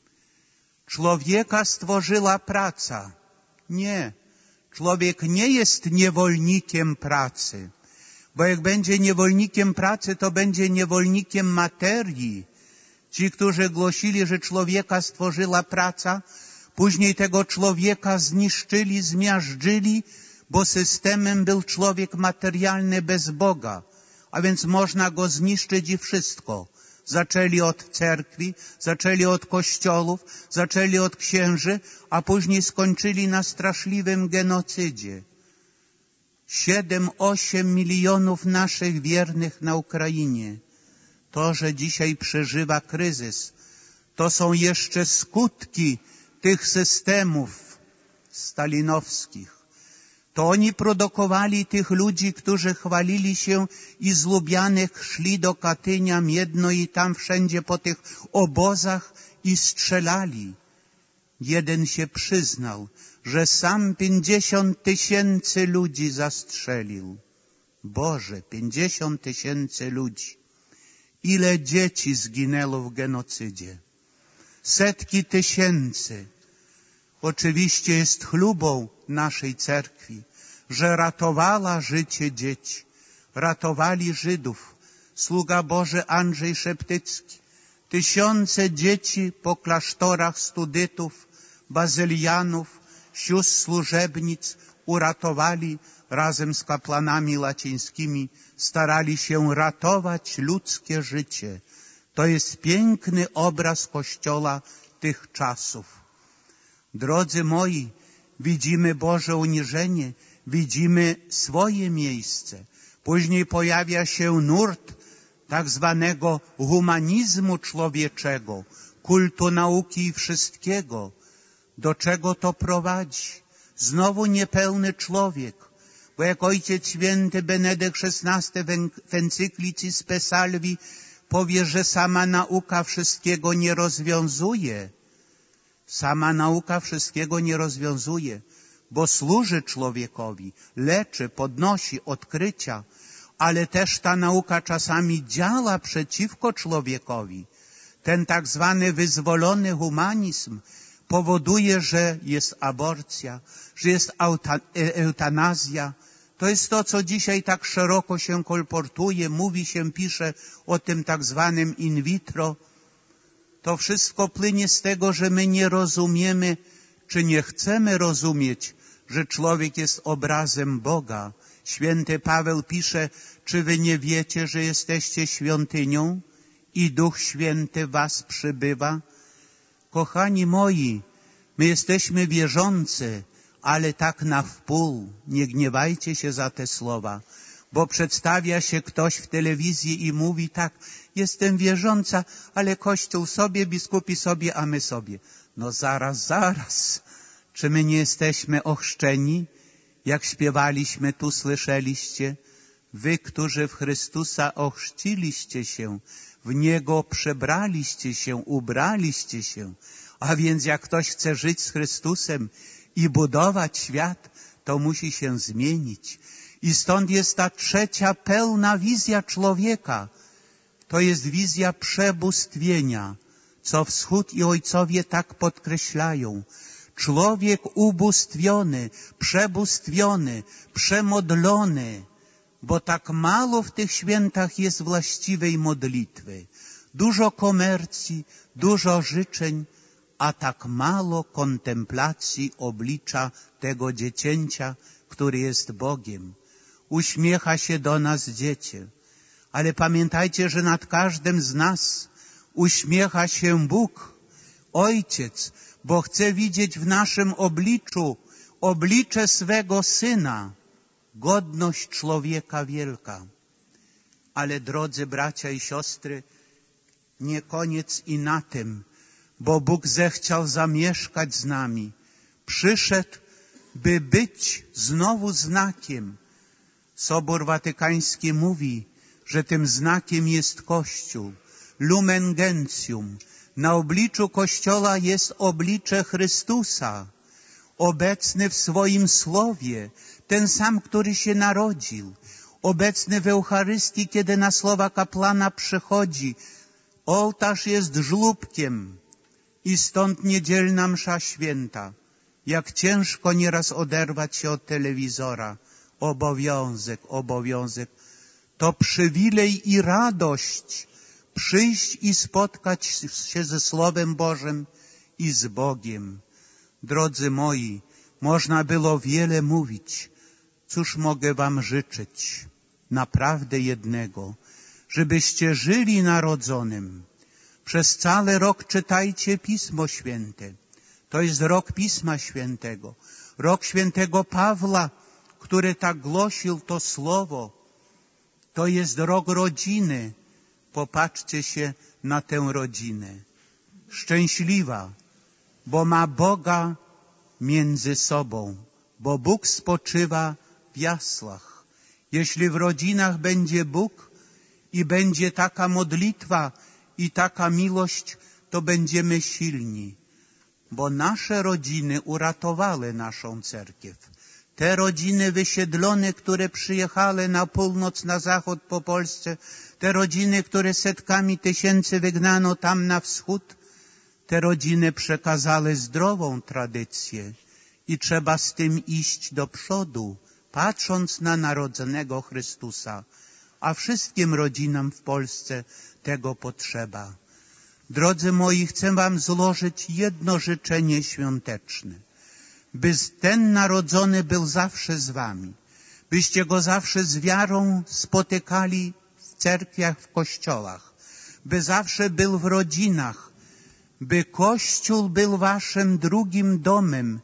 Speaker 3: Człowieka stworzyła praca. Nie, człowiek nie jest niewolnikiem pracy, bo jak będzie niewolnikiem pracy, to będzie niewolnikiem materii. Ci, którzy głosili, że człowieka stworzyła praca, później tego człowieka zniszczyli, zmiażdżyli, bo systemem był człowiek materialny bez Boga, a więc można go zniszczyć i wszystko. Zaczęli od cerkwi, zaczęli od kościołów, zaczęli od księży, a później skończyli na straszliwym genocydzie. Siedem, osiem milionów naszych wiernych na Ukrainie. To, że dzisiaj przeżywa kryzys, to są jeszcze skutki tych systemów stalinowskich. To oni produkowali tych ludzi, którzy chwalili się i z Lubianek szli do Katynia, Miedno i tam wszędzie po tych obozach i strzelali. Jeden się przyznał, że sam pięćdziesiąt tysięcy ludzi zastrzelił. Boże, pięćdziesiąt tysięcy ludzi. Ile dzieci zginęło w genocydzie? Setki tysięcy. Oczywiście jest chlubą naszej cerkwi, że ratowała życie dzieci. Ratowali Żydów. Sługa Boży Andrzej Szeptycki. Tysiące dzieci po klasztorach studytów, bazylianów, sióstr służebnic uratowali razem z kapłanami łacińskimi. Starali się ratować ludzkie życie. To jest piękny obraz Kościoła tych czasów. Drodzy moi, widzimy Boże uniżenie, widzimy swoje miejsce. Później pojawia się nurt tak zwanego humanizmu człowieczego, kultu nauki i wszystkiego. Do czego to prowadzi? Znowu niepełny człowiek. Bo jak Ojciec Święty Benedykt szesnasty w encyklici Spe Salvi powie, że sama nauka wszystkiego nie rozwiązuje. Sama nauka wszystkiego nie rozwiązuje, bo służy człowiekowi, leczy, podnosi odkrycia, ale też ta nauka czasami działa przeciwko człowiekowi. Ten tak zwany wyzwolony humanizm powoduje, że jest aborcja, że jest eutanazja. To jest to, co dzisiaj tak szeroko się kolportuje, mówi się, pisze o tym tak zwanym in vitro. To wszystko płynie z tego, że my nie rozumiemy, czy nie chcemy rozumieć, że człowiek jest obrazem Boga. Święty Paweł pisze, czy wy nie wiecie, że jesteście świątynią i Duch Święty was przybywa? Kochani moi, my jesteśmy wierzący, ale tak na wpół. Nie gniewajcie się za te słowa, bo przedstawia się ktoś w telewizji i mówi tak, jestem wierząca, ale Kościół sobie, biskupi sobie, a my sobie. No zaraz, zaraz. Czy my nie jesteśmy ochrzczeni? Jak śpiewaliśmy, tu słyszeliście, wy, którzy w Chrystusa ochrzciliście się, w Niego przebraliście się, ubraliście się. A więc jak ktoś chce żyć z Chrystusem i budować świat, to musi się zmienić. I stąd jest ta trzecia pełna wizja człowieka. To jest wizja przebóstwienia, co Wschód i ojcowie tak podkreślają. Człowiek ubóstwiony, przebóstwiony, przemodlony, bo tak mało w tych świętach jest właściwej modlitwy. Dużo komercji, dużo życzeń, a tak mało kontemplacji oblicza tego dziecięcia, który jest Bogiem. Uśmiecha się do nas dziecię, ale pamiętajcie, że nad każdym z nas uśmiecha się Bóg, Ojciec, bo chce widzieć w naszym obliczu oblicze swego Syna, godność człowieka wielka. Ale drodzy bracia i siostry, nie koniec i na tym, bo Bóg zechciał zamieszkać z nami. Przyszedł, by być znowu znakiem. Sobór Watykański mówi, że tym znakiem jest Kościół, lumen gentium. Na obliczu Kościoła jest oblicze Chrystusa, obecny w swoim Słowie, ten sam, który się narodził, obecny w Eucharystii, kiedy na słowa kapłana przychodzi. Ołtarz jest żłóbkiem i stąd niedzielna msza święta. Jak ciężko nieraz oderwać się od telewizora. Obowiązek, obowiązek. To przywilej i radość przyjść i spotkać się ze Słowem Bożym i z Bogiem. Drodzy moi, można było wiele mówić. Cóż mogę wam życzyć? Naprawdę jednego, żebyście żyli narodzonym. Przez cały rok czytajcie Pismo Święte. To jest rok Pisma Świętego. Rok świętego Pawła, który tak głosił to słowo. To jest rok rodziny. Popatrzcie się na tę rodzinę. Szczęśliwa, bo ma Boga między sobą, bo Bóg spoczywa w jaslach. Jeśli w rodzinach będzie Bóg i będzie taka modlitwa i taka miłość, to będziemy silni, bo nasze rodziny uratowały naszą cerkiew. Te rodziny wysiedlone, które przyjechały na północ, na zachód po Polsce, te rodziny, które setkami tysięcy wygnano tam na wschód, te rodziny przekazały zdrową tradycję i trzeba z tym iść do przodu, patrząc na narodzonego Chrystusa, a wszystkim rodzinom w Polsce tego potrzeba. Drodzy moi, chcę wam złożyć jedno życzenie świąteczne, by ten narodzony był zawsze z wami, byście go zawsze z wiarą spotykali w cerkwiach, w kościołach, by zawsze był w rodzinach, by Kościół był waszym drugim domem,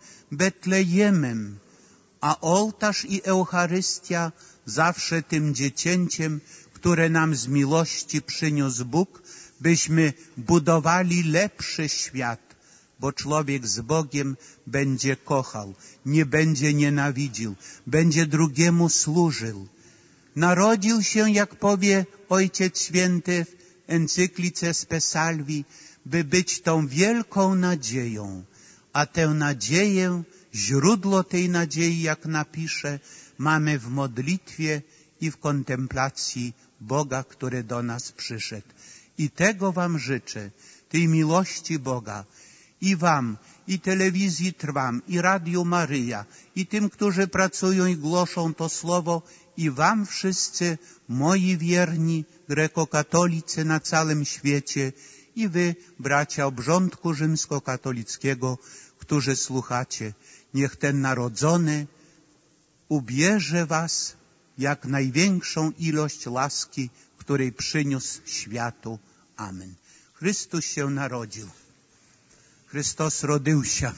Speaker 3: Betlejemem, a ołtarz i Eucharystia zawsze tym dziecięciem, które nam z miłości przyniósł Bóg, byśmy budowali lepszy świat, bo człowiek z Bogiem będzie kochał, nie będzie nienawidził, będzie drugiemu służył. Narodził się, jak powie Ojciec Święty w encyklice Spe Salvi, by być tą wielką nadzieją, a tę nadzieję, źródło tej nadziei, jak napisze, mamy w modlitwie i w kontemplacji Boga, który do nas przyszedł. I tego wam życzę, tej miłości Boga, i wam, i telewizji Trwam, i Radiu Maryja, i tym, którzy pracują i głoszą to słowo, i wam wszyscy, moi wierni grekokatolicy na całym świecie, i wy, bracia obrządku rzymskokatolickiego, którzy słuchacie. Niech ten narodzony ubierze was jak największą ilość łaski, której przyniósł światu. Amen. Chrystus się narodził. Chrystus rodził się.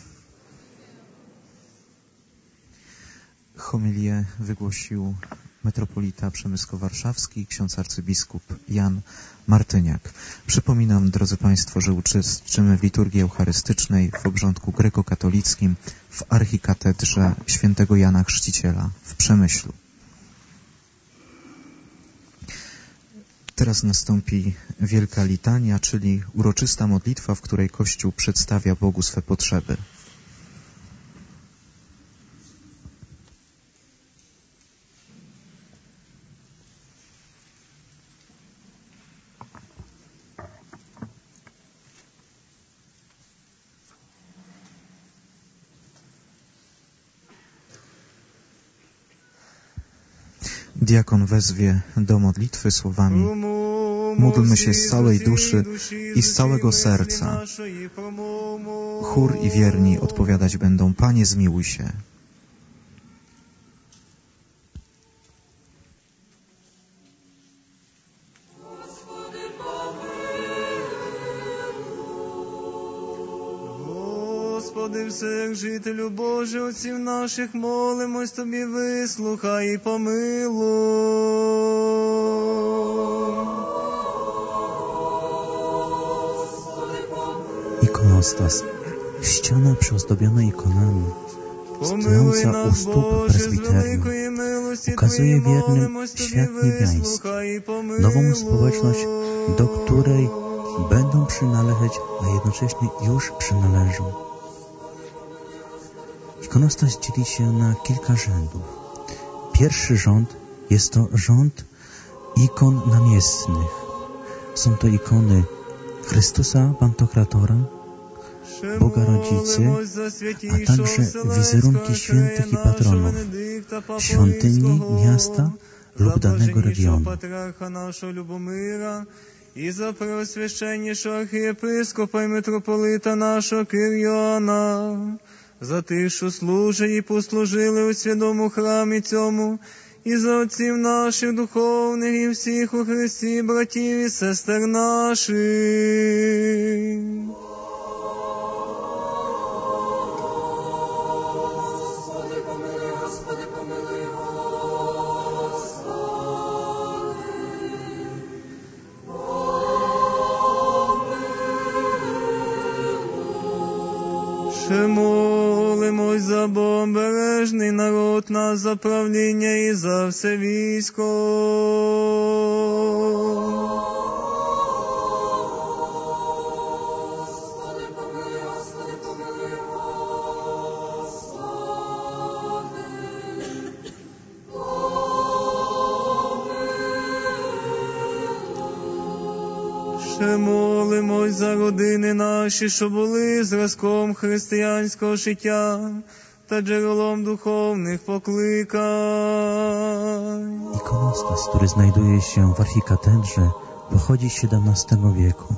Speaker 1: Homilię wygłosił metropolita przemysko-warszawski, ksiądz arcybiskup Jan Martyniak. Przypominam, drodzy Państwo, że uczestniczymy w liturgii eucharystycznej w obrządku grekokatolickim w archikatedrze świętego Jana Chrzciciela w Przemyślu. Teraz nastąpi wielka litania, czyli uroczysta modlitwa, w której Kościół przedstawia Bogu swe potrzeby. Diakon wezwie do modlitwy słowami: módlmy się z całej duszy i z całego serca. Chór i wierni odpowiadać będą: Panie, zmiłuj się.
Speaker 4: Господи, всех жителю Божий, отців наших, молимось Тобі, вислухай і помилуй.
Speaker 2: Ikonostas, ściana przyozdobiona ikonami, stojąca u stóp prezbiterium, ukazuje wiernym świat niebiański, nową społeczność, do której będą przynależeć, a jednocześnie już przynależą. Ikonostas dzieli się na kilka rzędów. Pierwszy rząd jest to rząd ikon namiestnych. Są to ikony Chrystusa Pantokratora, Boga Rodzicy, a także wizerunki świętych i patronów, świątyni, miasta lub danego regionu.
Speaker 4: І за преосвященнішого архієпископа і митрополита нашого Кирйона, за тих, що служать і послужили у святому храмі цьому, і за отців наших духовних і всіх у Христі братів і сестер наших. Молимось за бомбережний народ нас, за правління і за все військо.
Speaker 6: Господи, помилуй, Господи, помилуй, Господи.
Speaker 4: Ще молимось за родини наші, що були зразком християнського життя та джерелом духовних покликань.
Speaker 2: Ikonostas, który znajduje się w archikatedrze, pochodzi z siedemnastego wieku.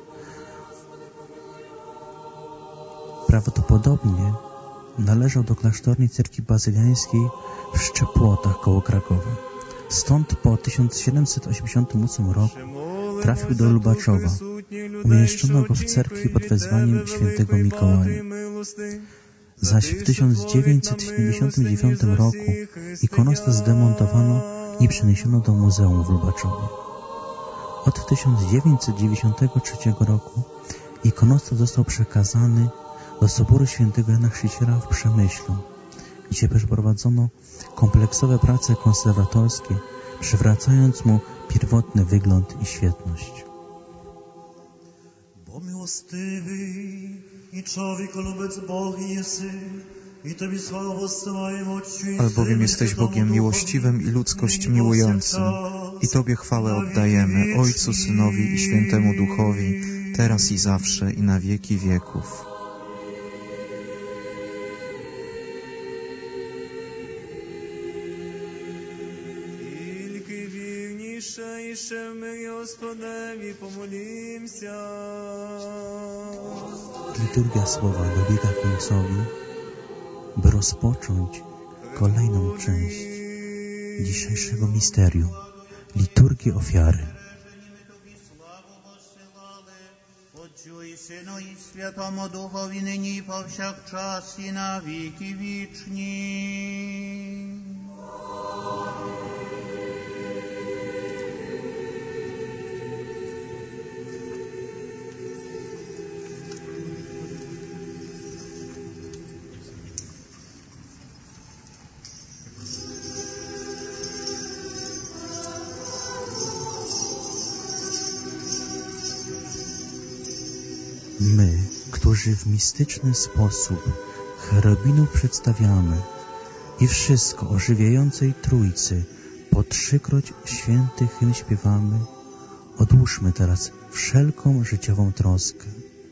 Speaker 2: Prawdopodobnie należał do klasztornej cerkwi bazyliańskiej w Szczepłotach koło Krakowa. Stąd po tysiąc siedemset osiemdziesiątym ósmym roku trafił do Lubaczowa. Umieszczono go w cerkwi pod wezwaniem świętego Mikołaja. Zaś w tysiąc dziewięćset siedemdziesiątym dziewiątym roku ikonostas zdemontowano i przeniesiono do muzeum w Lubaczowie. Od tysiąc dziewięćset dziewięćdziesiątego trzeciego roku ikonostas został przekazany do Soboru Świętego Jana Chrzciciela w Przemyślu, gdzie przeprowadzono kompleksowe prace konserwatorskie, przywracając mu pierwotny wygląd i świetność.
Speaker 5: Bo miłostiwy
Speaker 1: Albowiem jesteś Bogiem miłościwym i ludzkość miłującym. I Tobie chwałę oddajemy, Ojcu, Synowi i Świętemu Duchowi, teraz i zawsze, i na wieki wieków.
Speaker 4: Тільки вірніше і ще в мирі Господеві помолімся.
Speaker 2: Liturgia słowa dobiega końcowi, by rozpocząć kolejną część dzisiejszego misterium, liturgii ofiary.
Speaker 3: Отцю і Сину і Святому Духові нині і повсякчас і на віки вічні.
Speaker 2: My, którzy w mistyczny sposób cherubinów przedstawiamy i wszystko ożywiającej Trójcy po trzykroć święty hymn śpiewamy, odłóżmy teraz wszelką życiową troskę.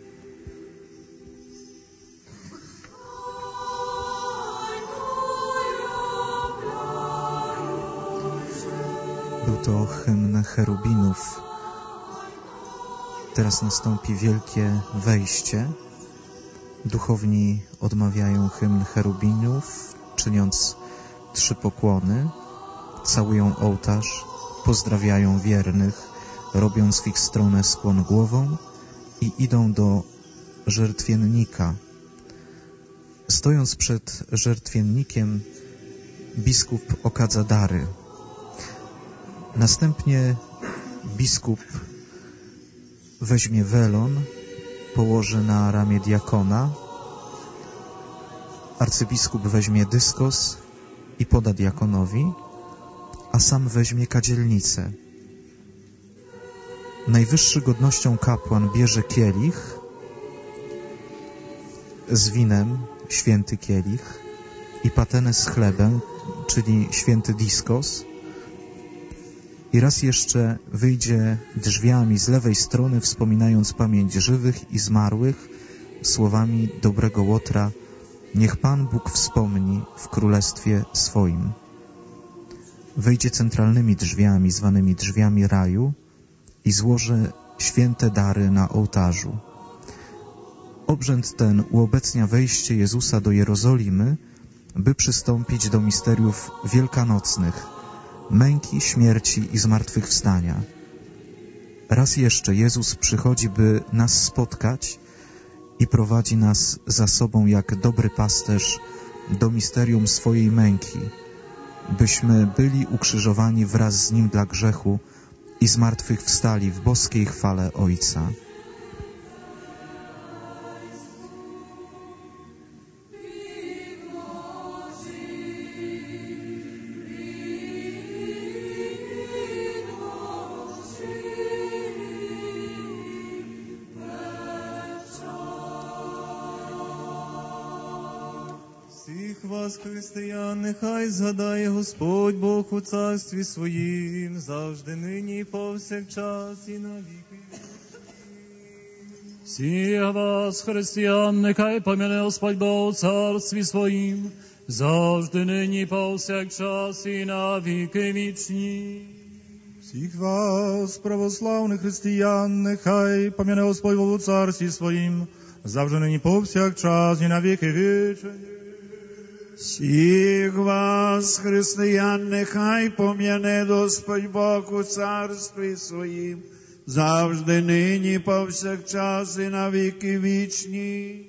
Speaker 1: Był to hymn cherubinów. Teraz nastąpi wielkie wejście. Duchowni odmawiają hymn cherubinów, czyniąc trzy pokłony, całują ołtarz, pozdrawiają wiernych, robiąc w ich stronę skłon głową i idą do żertwiennika. Stojąc przed żertwiennikiem, biskup okadza dary. Następnie biskup weźmie welon, położy na ramię diakona, arcybiskup weźmie dyskos i poda diakonowi, a sam weźmie kadzielnicę. Najwyższy godnością kapłan bierze kielich z winem, święty kielich, i patenę z chlebem, czyli święty diskos, i raz jeszcze wyjdzie drzwiami z lewej strony, wspominając pamięć żywych i zmarłych, słowami dobrego Łotra: niech Pan Bóg wspomni w królestwie swoim. Wejdzie centralnymi drzwiami, zwanymi drzwiami raju, i złoży święte dary na ołtarzu. Obrzęd ten uobecnia wejście Jezusa do Jerozolimy, by przystąpić do misteriów wielkanocnych, męki, śmierci i zmartwychwstania. Raz jeszcze Jezus przychodzi, by nas spotkać i prowadzi nas za sobą jak dobry pasterz do misterium swojej męki, byśmy byli ukrzyżowani wraz z Nim dla grzechu i zmartwychwstali w boskiej chwale Ojca.
Speaker 4: Всіх вас, християн, нехай згадає Господь Бог у царстві своїм, завжди нині і повсякчас і на віки.
Speaker 7: Всіх вас, християн, нехай помяне Господь Бог у царстві своїм, завжди нині і повсякчас і на віки вічні.
Speaker 5: Всіх вас, православних християн, нехай помяне Господь Бог у царстві своїм, завжди нині повсякчас і на віки вічні.
Speaker 3: Всіх вас, християн, нехай пом'яне Господь Бог у царстві своїм, завжди нині, повсякчас і на віки вічні.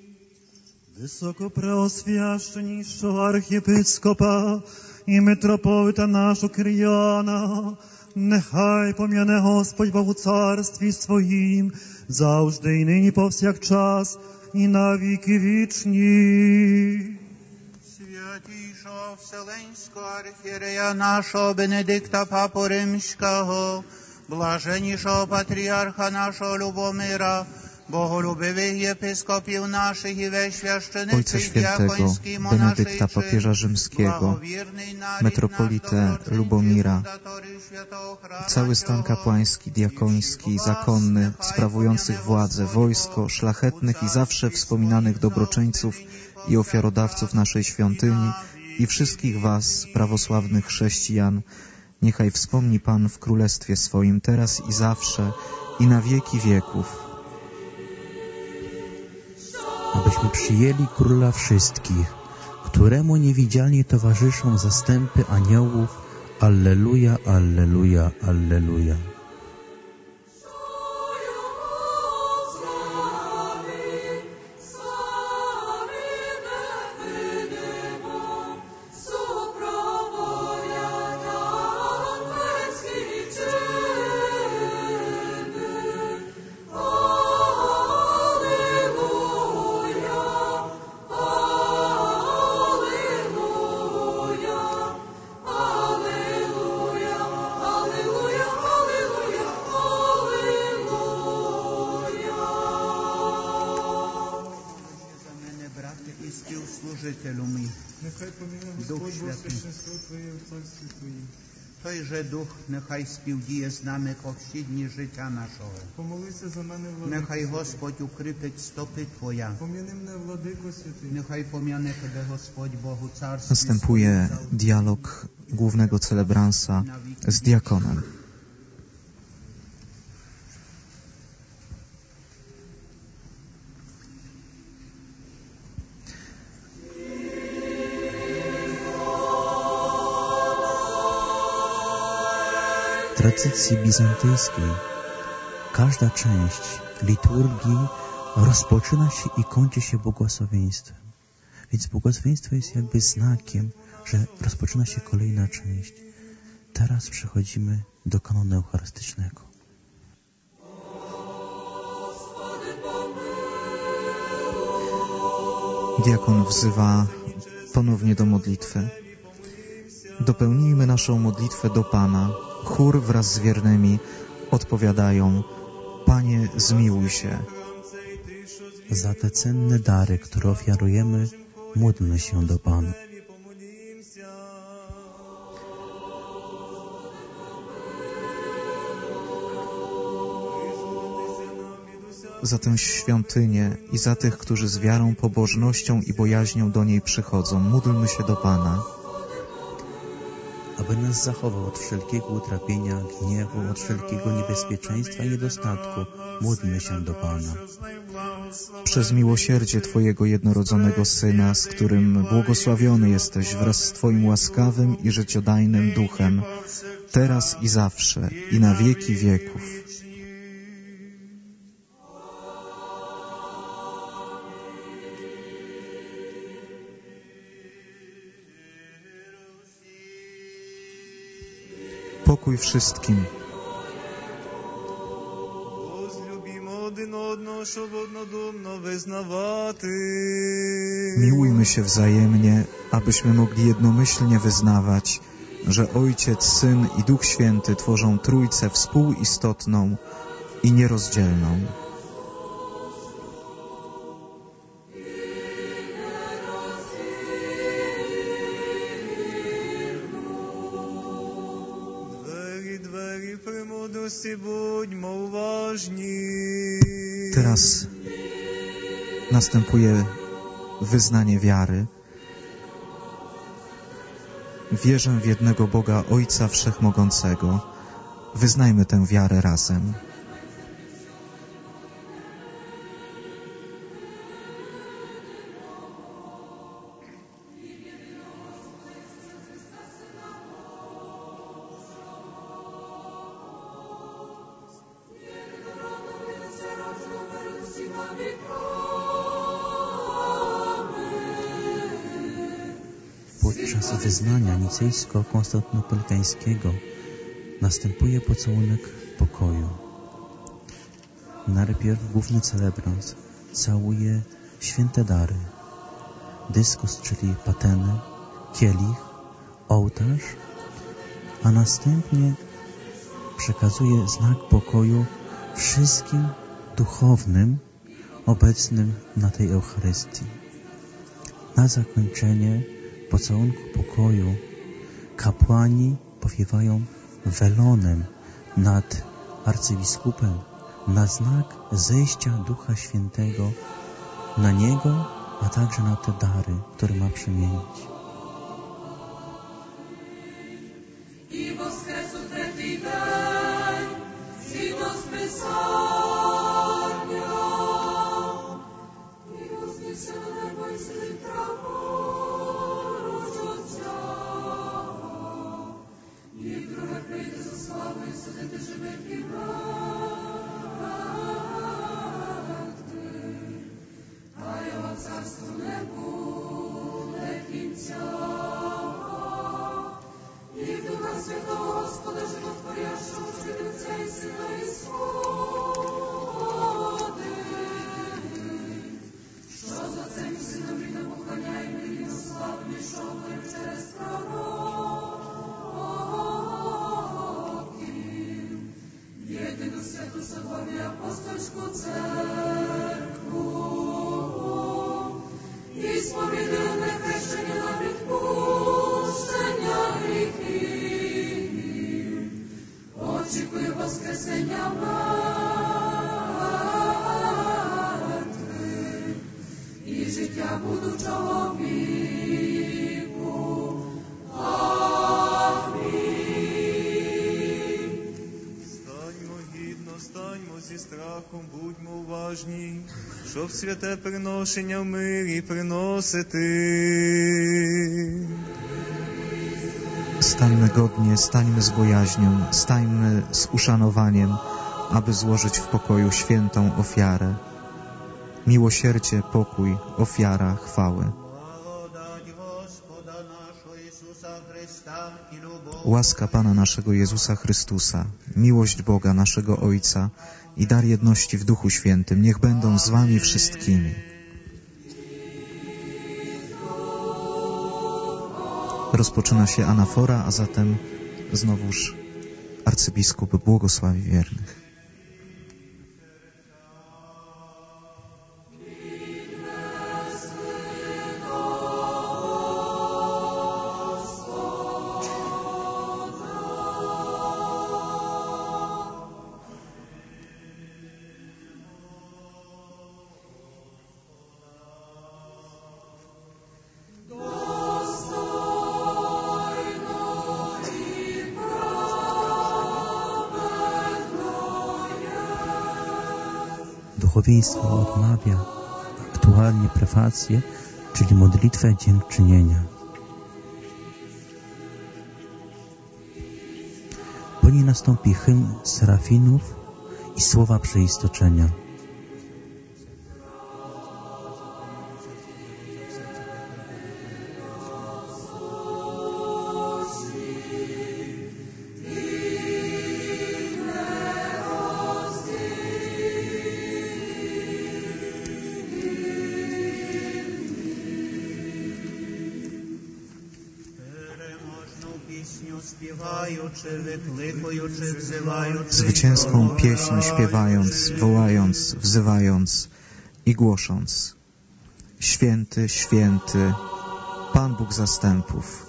Speaker 5: Високопреосвященнішого архієпископа і митрополита нашого Кир'яна, нехай пом'яне Господь Бог у царстві своїм, завжди і нині, повсякчас і на віки вічні.
Speaker 3: Святішого Вселенського архієрея нашого Бенедикта Папу Римського, блаженнішого патріарха нашого Любомира,
Speaker 1: Ojca Świętego Benedykta, papieża rzymskiego, metropolitę Lubomira, cały stan kapłański, diakoński, zakonny, sprawujących władzę, wojsko, szlachetnych i zawsze wspominanych dobroczyńców i ofiarodawców naszej świątyni i wszystkich was, prawosławnych chrześcijan, niechaj wspomni Pan w Królestwie swoim teraz i zawsze i na wieki wieków.
Speaker 2: Abyśmy przyjęli Króla wszystkich, któremu niewidzialnie towarzyszą zastępy aniołów. Alleluja, alleluja, alleluja.
Speaker 3: Тойже Дух нехай співдіє з нами по всі дні життя нашого.
Speaker 8: Помолися за мене, Владико.
Speaker 3: Нехай Господь укріпить стопи Твоя.
Speaker 8: Пом'яни мене, Владико святий.
Speaker 3: Нехай пом'яне Тебе Господь Bogu Carstwie.
Speaker 1: Następuje dialog głównego celebransa z diakonem.
Speaker 2: W tradycji bizantyjskiej każda część liturgii rozpoczyna się i kończy się błogosławieństwem. Więc błogosławieństwo jest jakby znakiem, że rozpoczyna się kolejna część. Teraz przechodzimy do kanonu eucharystycznego.
Speaker 1: Diakon wzywa ponownie do modlitwy. Dopełnijmy naszą modlitwę do Pana. Chór wraz z wiernymi odpowiadają: Panie, zmiłuj się.
Speaker 2: Za te cenne dary, które ofiarujemy, módlmy się do Pana.
Speaker 1: Za tę świątynię i za tych, którzy z wiarą, pobożnością i bojaźnią do niej przychodzą, módlmy się do Pana.
Speaker 2: Aby nas zachował od wszelkiego utrapienia, gniewu, od wszelkiego niebezpieczeństwa i niedostatku, módlmy się do Pana.
Speaker 1: Przez miłosierdzie Twojego jednorodzonego Syna, z którym błogosławiony jesteś wraz z Twoim łaskawym i życiodajnym Duchem, teraz i zawsze, i na wieki wieków. Pokój wszystkim. Miłujmy się wzajemnie, abyśmy mogli jednomyślnie wyznawać, że Ojciec, Syn i Duch Święty tworzą Trójcę współistotną i nierozdzielną. Teraz następuje wyznanie wiary. Wierzę w jednego Boga, Ojca Wszechmogącego. Wyznajmy tę wiarę razem.
Speaker 2: Podczas wyznania nicejsko-konstantynopolskiego następuje pocałunek pokoju. Najpierw główny celebrant całuje święte dary, dyskus, czyli patenę, kielich, ołtarz, a następnie przekazuje znak pokoju wszystkim duchownym obecnym na tej Eucharystii. Na zakończenie pocałunku pokoju kapłani powiewają welonem nad arcybiskupem na znak zejścia Ducha Świętego na niego, a także na te dary, które ma przemienić.
Speaker 4: Щоб святе приношення в мирі приносити.
Speaker 1: Stańmy godnie, stańmy z bojaźnią, stańmy z uszanowaniem, aby złożyć w pokoju świętą ofiarę. Miłosierdzie, pokój, ofiara, chwały. Łaska Pana naszego Jezusa Chrystusa, miłość Boga naszego Ojca i dar jedności w Duchu Świętym niech będą z wami wszystkimi. Rozpoczyna się anafora, a zatem znowuż arcybiskup błogosławi wiernych.
Speaker 2: Duchowieństwo odmawia aktualnie prefację, czyli modlitwę dziękczynienia. Po niej nastąpi hymn serafinów i słowa przeistoczenia.
Speaker 1: Zwycięską pieśń śpiewając, wołając, wzywając i głosząc: Święty, święty, Pan Bóg zastępów.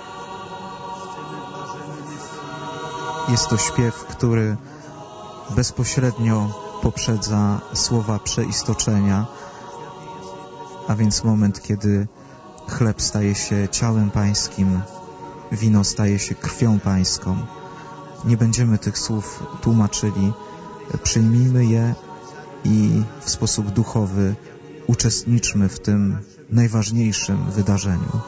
Speaker 1: Jest to śpiew, który bezpośrednio poprzedza słowa przeistoczenia, a więc moment, kiedy chleb staje się ciałem Pańskim, wino staje się krwią Pańską. Nie będziemy tych słów tłumaczyli. Przyjmijmy je i w sposób duchowy uczestniczmy w tym najważniejszym wydarzeniu.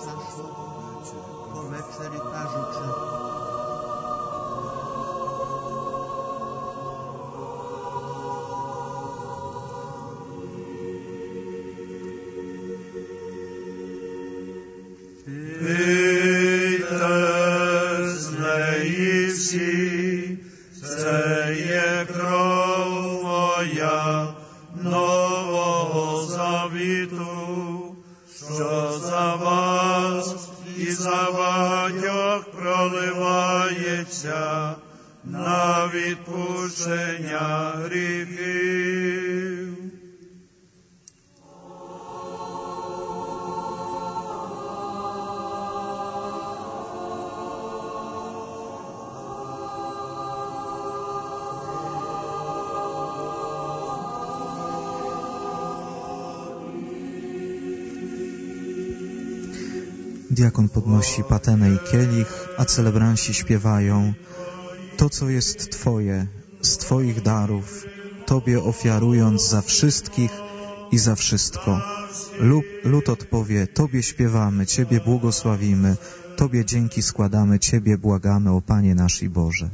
Speaker 3: po večeri kažući:
Speaker 9: Pijte z neji vsi, це є кров моя нового завіту, що за вас і за багатьох проливається на відпущення гріхів.
Speaker 1: Diakon podnosi patenę i kielich, a celebranci śpiewają: to, co jest Twoje, z Twoich darów, Tobie ofiarując za wszystkich i za wszystko. Lud, lud odpowie: Tobie śpiewamy, Ciebie błogosławimy, Tobie dzięki składamy, Ciebie błagamy, o Panie nasz i Boże.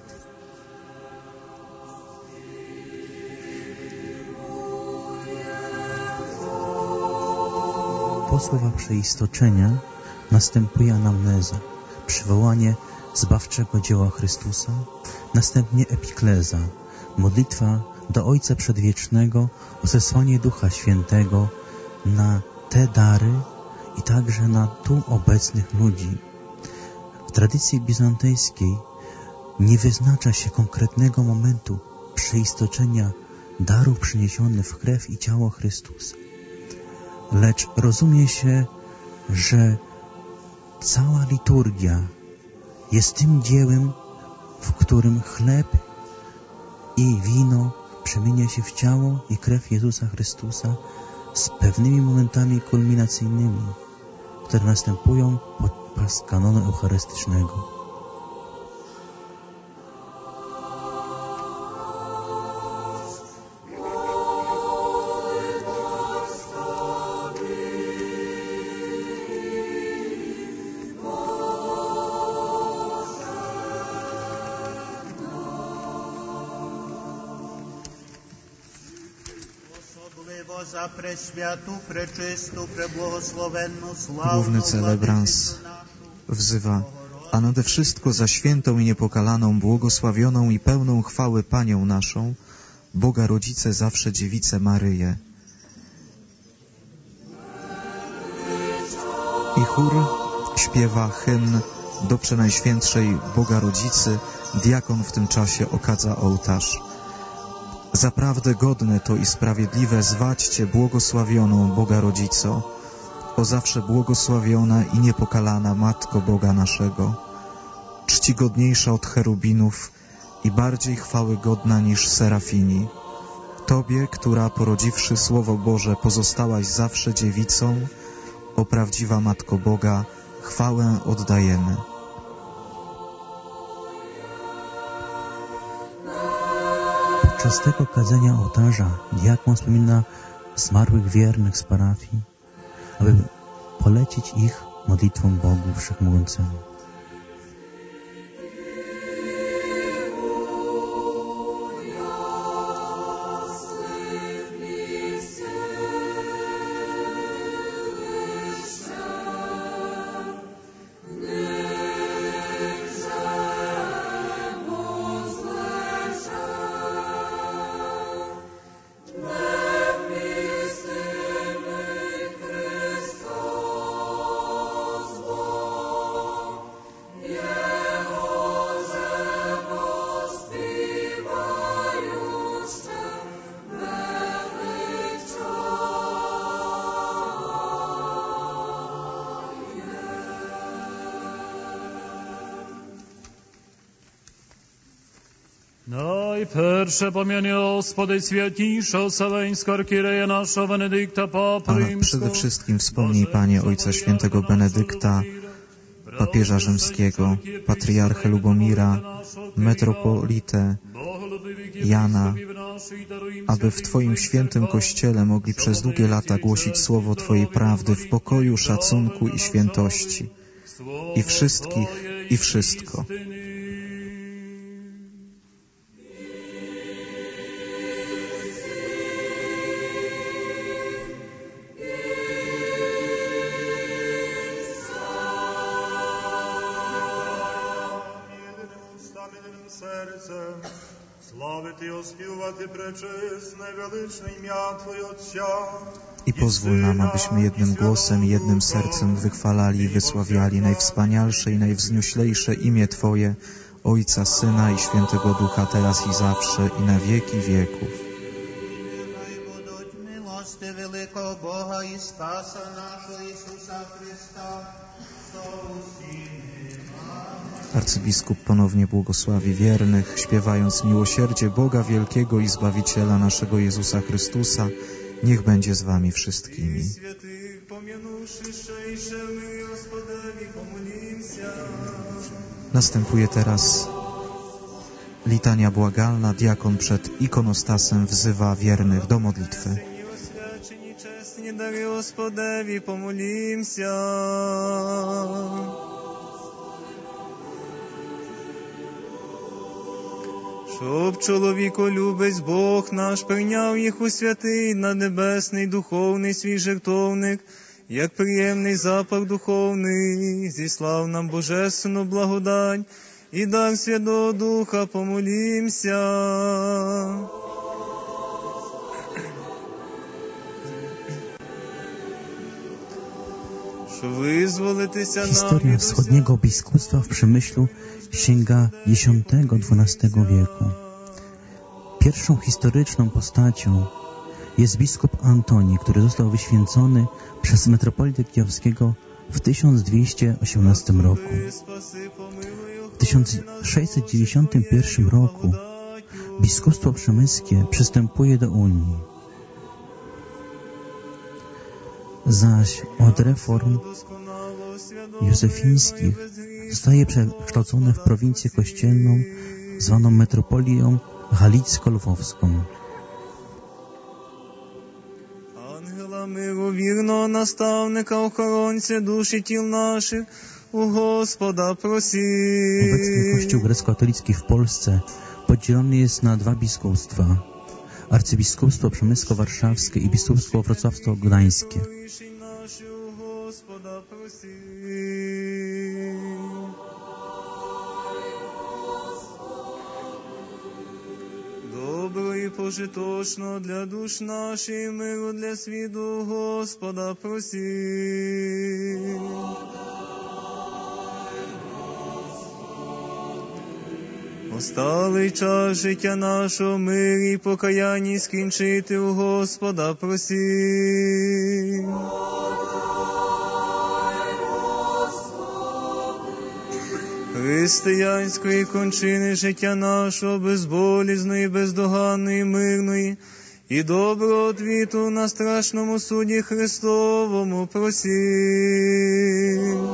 Speaker 2: Po słowach przeistoczenia następuje anamneza, przywołanie zbawczego dzieła Chrystusa, następnie epikleza, modlitwa do Ojca Przedwiecznego o zesłanie Ducha Świętego na te dary i także na tu obecnych ludzi. W tradycji bizantyjskiej nie wyznacza się konkretnego momentu przeistoczenia darów przyniesionych w krew i ciało Chrystusa, lecz rozumie się, że cała liturgia jest tym dziełem, w którym chleb i wino przemienia się w ciało i krew Jezusa Chrystusa z pewnymi momentami kulminacyjnymi, które następują podczas kanonu eucharystycznego.
Speaker 1: Główny celebrans wzywa: a nade wszystko za świętą i niepokalaną, błogosławioną i pełną chwały Panią naszą, Boga Rodzicę zawsze Dziewicę Maryję. I chór śpiewa hymn do Przenajświętszej Boga Rodzicy. Diakon w tym czasie okadza ołtarz. Zaprawdę godne to i sprawiedliwe zwać Cię błogosławioną, Boga Rodzico, o zawsze błogosławiona i niepokalana Matko Boga naszego, czcigodniejsza od cherubinów i bardziej chwały godna niż serafini. Tobie, która porodziwszy Słowo Boże pozostałaś zawsze dziewicą, o prawdziwa Matko Boga, chwałę oddajemy.
Speaker 2: Podczas tego kadzenia ołtarza diakon wspomina zmarłych wiernych z parafii, aby polecić ich modlitwą Bogu Wszechmogącemu.
Speaker 7: Najpersze pomenie Gospody Świętniejsza Seleńska Archiereja nasza Benedykta Papa Rzymskiego.
Speaker 1: Przede wszystkim wspomnij, Panie, Ojca Świętego Benedykta, papieża rzymskiego, patriarchę Lubomira, metropolitę Jana, aby w Twoim świętym Kościele mogli przez długie lata głosić słowo Twojej prawdy w pokoju, szacunku i świętości. I wszystkich, i wszystko. I pozwól nam, abyśmy jednym głosem i jednym sercem wychwalali i wysławiali najwspanialsze i najwznioślejsze imię Twoje, Ojca, Syna i Świętego Ducha, teraz i zawsze, i na wieki wieków. Arcybiskup ponownie błogosławi wiernych, śpiewając miłosierdzie Boga Wielkiego i Zbawiciela naszego Jezusa Chrystusa, niech będzie z wami wszystkimi. Następuje teraz litania błagalna. Diakon przed ikonostasem wzywa wiernych do modlitwy.
Speaker 4: Господеві, помолімся. Щоб чоловіколюбець Бог наш прийняв їх у святий на небесний духовний свій жертовник, як приємний запах духовний, зіслав нам божественну благодать і дар Святого Духа, помолімся.
Speaker 2: Historia wschodniego biskupstwa w Przemyślu sięga dziesiątego-dwunastego wieku. Pierwszą historyczną postacią jest biskup Antoni, który został wyświęcony przez metropolitę kijowskiego w tysiąc dwieście osiemnastym roku. W tysiąc sześćset dziewięćdziesiątym pierwszym roku biskupstwo przemyskie przystępuje do Unii. Zaś od reform józefińskich zostaje przekształcone w prowincję kościelną zwaną metropolią Гаlicko-Lwowską.
Speaker 4: Ангела миру, вірного наставника, охоронця душі тіл наших, у Господа просі.
Speaker 2: Obecnie Kościół grecko-katolicki w Polsce podzielony jest na dwa biskupstwa. Arcybiskupstwo Przemysko-Warszawskie i Biskupstwo Wrocławsko-Gdańskie.
Speaker 4: Добро і пожиточно для душ наших, миру для світу, Господа просі. Осталий час життя нашого, мир і покаянні скінчити у Господа просі. Християнської кончини життя нашого, безболізної, бездоганної, мирної і доброго отвіту на страшному суді Христовому просі.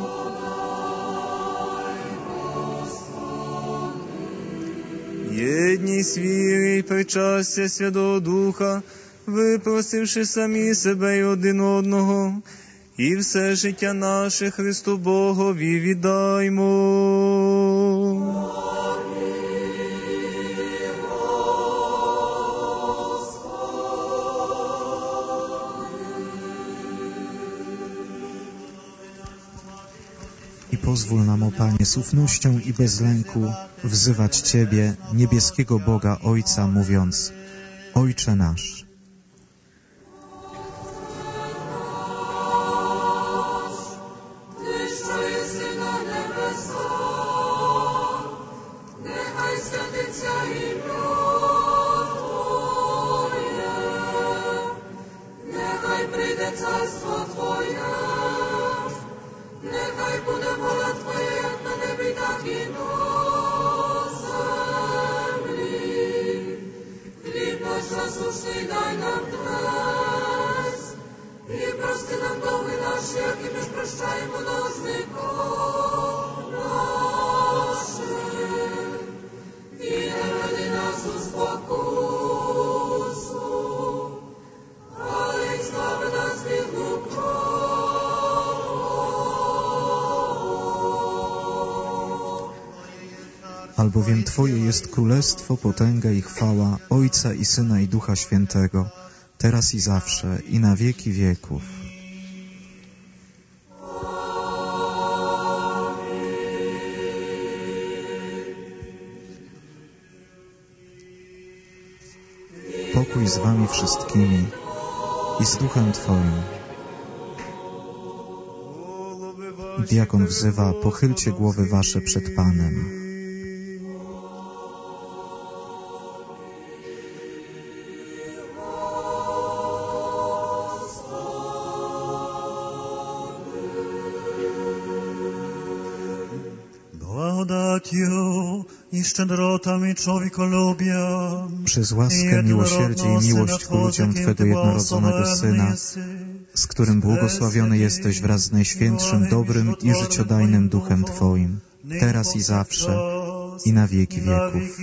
Speaker 4: Єдність віри і причастя Святого Духа, випросивши самі себе й один одного, і все життя наше Христу Богові віддаймо.
Speaker 1: I pozwól nam, o Panie, z ufnością i bez lęku wzywać Ciebie, niebieskiego Boga Ojca, mówiąc: Ojcze nasz.
Speaker 6: Спокій.
Speaker 1: albowiem Twoje jest królestwo, potęga i chwała Ojca i Syna i Ducha Świętego, teraz i zawsze, i na wieki wieków. Pokój z Wami wszystkimi i z Duchem Twoim. Diakon wzywa, pochylcie głowy Wasze przed Panem.
Speaker 10: i szczodrotami człowiekolubią.
Speaker 1: Przez łaskę, miłosierdzie i miłość ku ludziom Twego jednorodzonego Syna, z którym błogosławiony jesteś wraz z Najświętszym, dobrym i życiodajnym Duchem Twoim, teraz i zawsze, i na wieki wieków.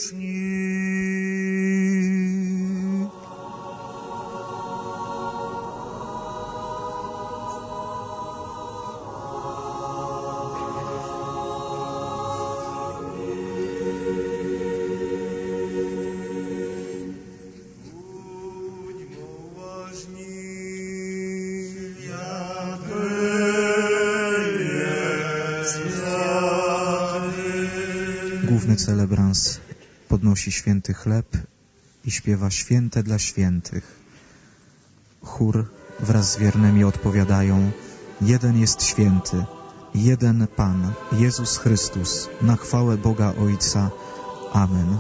Speaker 1: Główny celebrans podnosi święty chleb i śpiewa święte dla świętych. Chór wraz z wiernymi odpowiadają: jeden jest święty, jeden Pan, Jezus Chrystus, na chwałę Boga Ojca. Amen.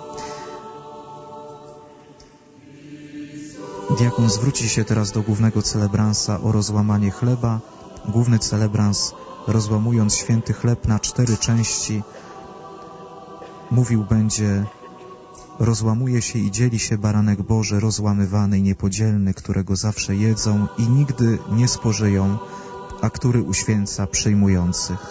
Speaker 1: Diakon zwróci się teraz do głównego celebransa o rozłamanie chleba. Główny celebrans, rozłamując święty chleb na cztery części, mówił będzie: rozłamuje się i dzieli się baranek Boży, rozłamywany i niepodzielny, którego zawsze jedzą i nigdy nie spożyją, a który uświęca przyjmujących.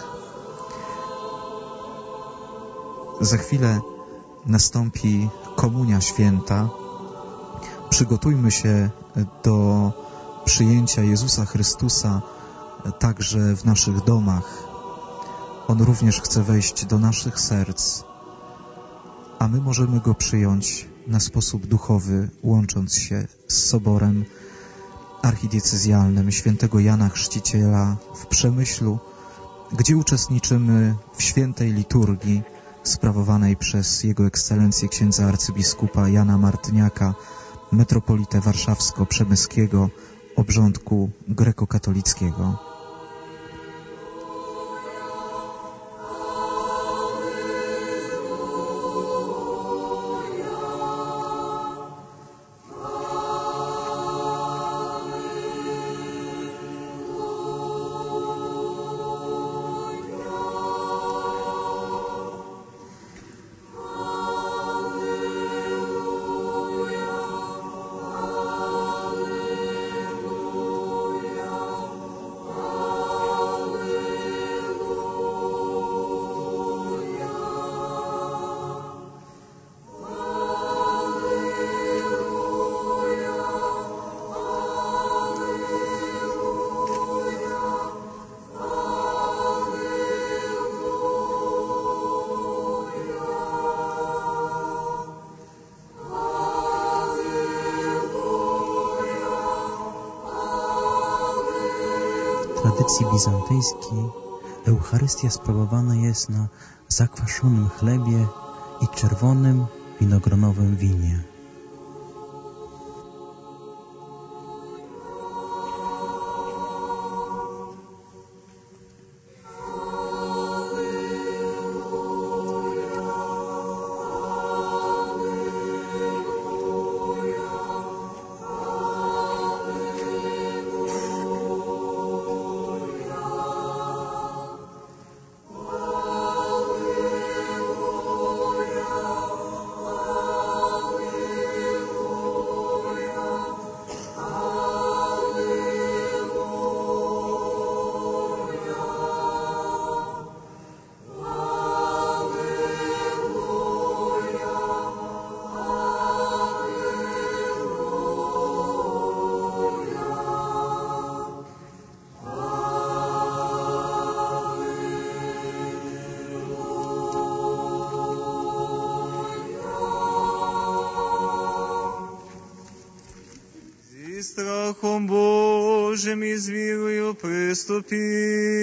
Speaker 1: Za chwilę nastąpi komunia święta. Przygotujmy się do przyjęcia Jezusa Chrystusa także w naszych domach. On również chce wejść do naszych serc, a my możemy Go przyjąć na sposób duchowy, łącząc się z Soborem Archidiecezjalnym świętego Jana Chrzciciela w Przemyślu, gdzie uczestniczymy w świętej liturgii sprawowanej przez Jego Ekscelencję księdza arcybiskupa Jana Martyniaka, metropolitę warszawsko-przemyskiego obrządku grekokatolickiego.
Speaker 2: W tradycji bizantyjskiej Eucharystia sprawowana jest na zakwaszonym chlebie i czerwonym winogronowym winie.
Speaker 6: Alleluja, Alleluja.
Speaker 4: страхом Божим і з вірою приступи.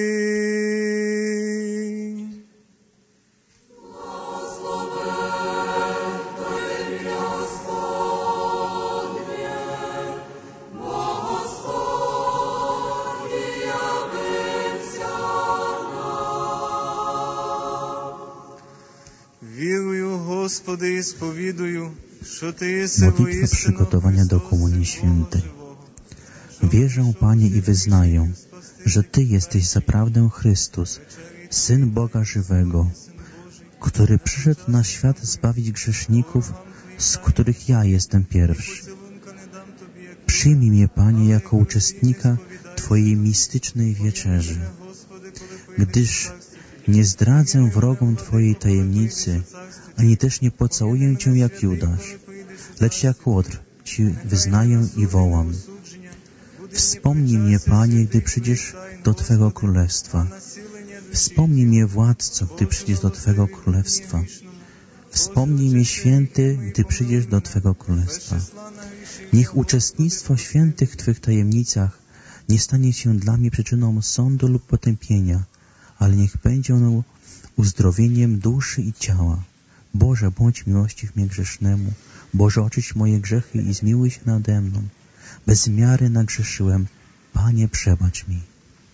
Speaker 4: Wieruję, Господи, i spowiduję, że Ty jesteś
Speaker 2: Modlitwa przygotowania do Komunii Świętej. Wierzę, Panie, i wyznaję, że Ty jesteś zaprawdę Chrystus, Syn Boga żywego, który przyszedł na świat zbawić grzeszników, z których ja jestem pierwszy. Przyjmij mnie, Panie, jako uczestnika Twojej mistycznej wieczerzy, gdyż nie zdradzę wrogom Twojej tajemnicy, ani też nie pocałuję Cię jak Judasz, lecz jak Łotr Ci wyznaję i wołam. Wspomnij mnie, Panie, gdy przyjdziesz do Twego Królestwa. Wspomnij mnie, Władco, gdy przyjdziesz do Twego Królestwa. Wspomnij mnie, Święty, gdy przyjdziesz do Twego Królestwa. Niech uczestnictwo świętych w Twych tajemnicach nie stanie się dla mnie przyczyną sądu lub potępienia, ale niech będzie ono uzdrowieniem duszy i ciała. Boże, bądź miłościw mnie grzesznemu. Boże, oczyść moje grzechy i zmiłuj się nade mną. Bez miary nagrzeszyłem. Panie, przebacz mi.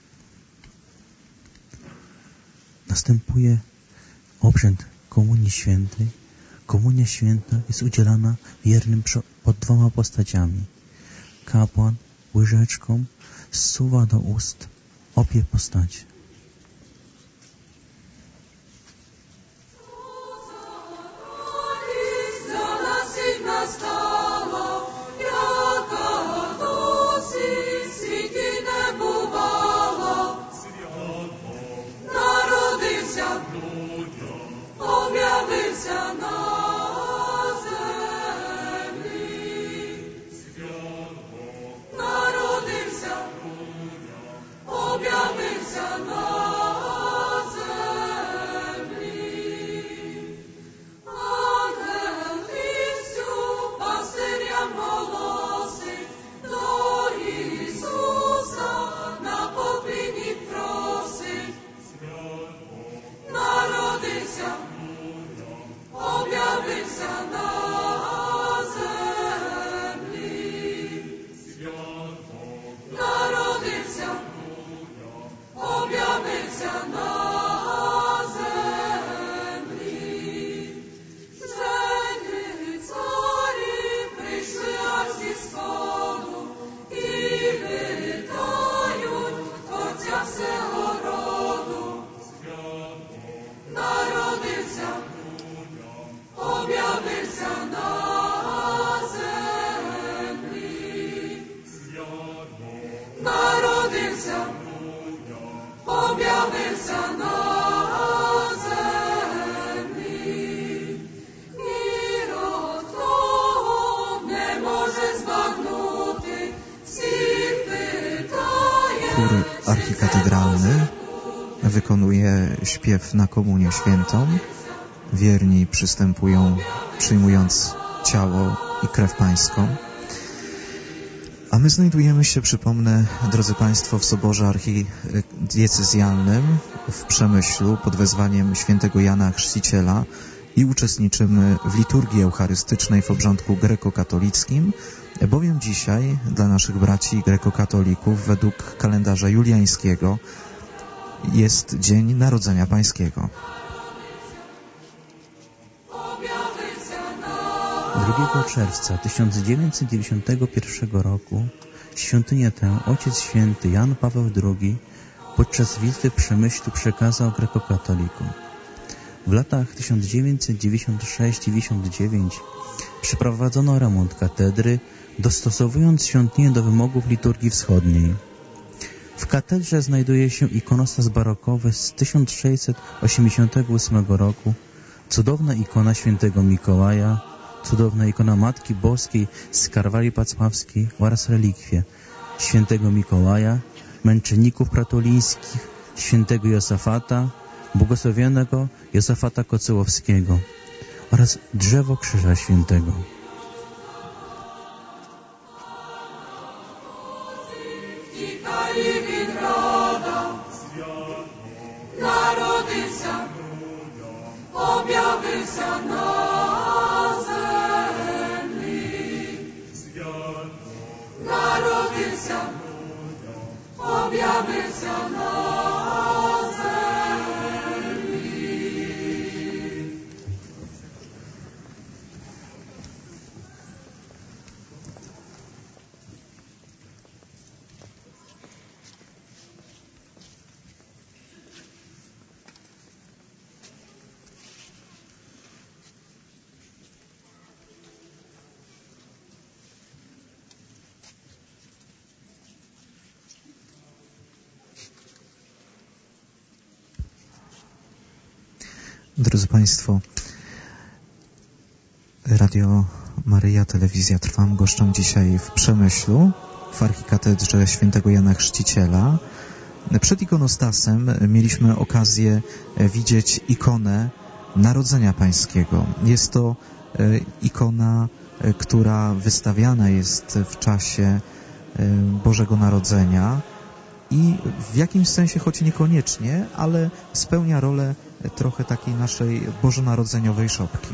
Speaker 2: Następuje obrzęd Komunii Świętej. Komunia Święta jest udzielana wiernym pod dwoma postaciami. Kapłan łyżeczką zsuwa do ust obie postacie.
Speaker 1: Chór archikatedralny wykonuje śpiew na Komunię Świętą. Wierni przystępują, przyjmując ciało i krew Pańską. A my znajdujemy się, przypomnę, drodzy Państwo, w Soborze Archidiecezjalnym w Przemyślu pod wezwaniem świętego Jana Chrzciciela i uczestniczymy w liturgii eucharystycznej w obrządku grekokatolickim, bowiem dzisiaj dla naszych braci grekokatolików według kalendarza juliańskiego jest Dzień Narodzenia Pańskiego.
Speaker 2: drugiego czerwca tysiąc dziewięćset dziewięćdziesiątego pierwszego roku świątynię tę Ojciec Święty Jan Paweł drugi podczas wizyty w Przemyślu przekazał grekokatolikom. W latach tysiąc dziewięćset dziewięćdziesiąt sześć do dziewięćdziesiąt dziewięć przeprowadzono remont katedry, dostosowując świątynię do wymogów liturgii wschodniej. W katedrze znajduje się ikonostas barokowy z tysiąc sześćset osiemdziesiątego ósmego roku, cudowna ikona świętego Mikołaja, cudowna ikona Matki Boskiej z Karwali Pacławskiej oraz relikwie świętego Mikołaja, męczenników pratolińskich, świętego Jozafata, błogosławionego Jozafata Kocyłowskiego oraz drzewo Krzyża Świętego.
Speaker 6: тікає від рода, народився, об'явився на землі, народився, об'явився на землі.
Speaker 1: Drodzy Państwo, Radio Maryja, Telewizja Trwam goszczą dzisiaj w Przemyślu, w Archikatedrze Świętego Jana Chrzciciela. Przed ikonostasem mieliśmy okazję widzieć ikonę Narodzenia Pańskiego. Jest to ikona, która wystawiana jest w czasie Bożego Narodzenia i w jakimś sensie, choć niekoniecznie, ale spełnia rolę trochę takiej naszej bożonarodzeniowej szopki.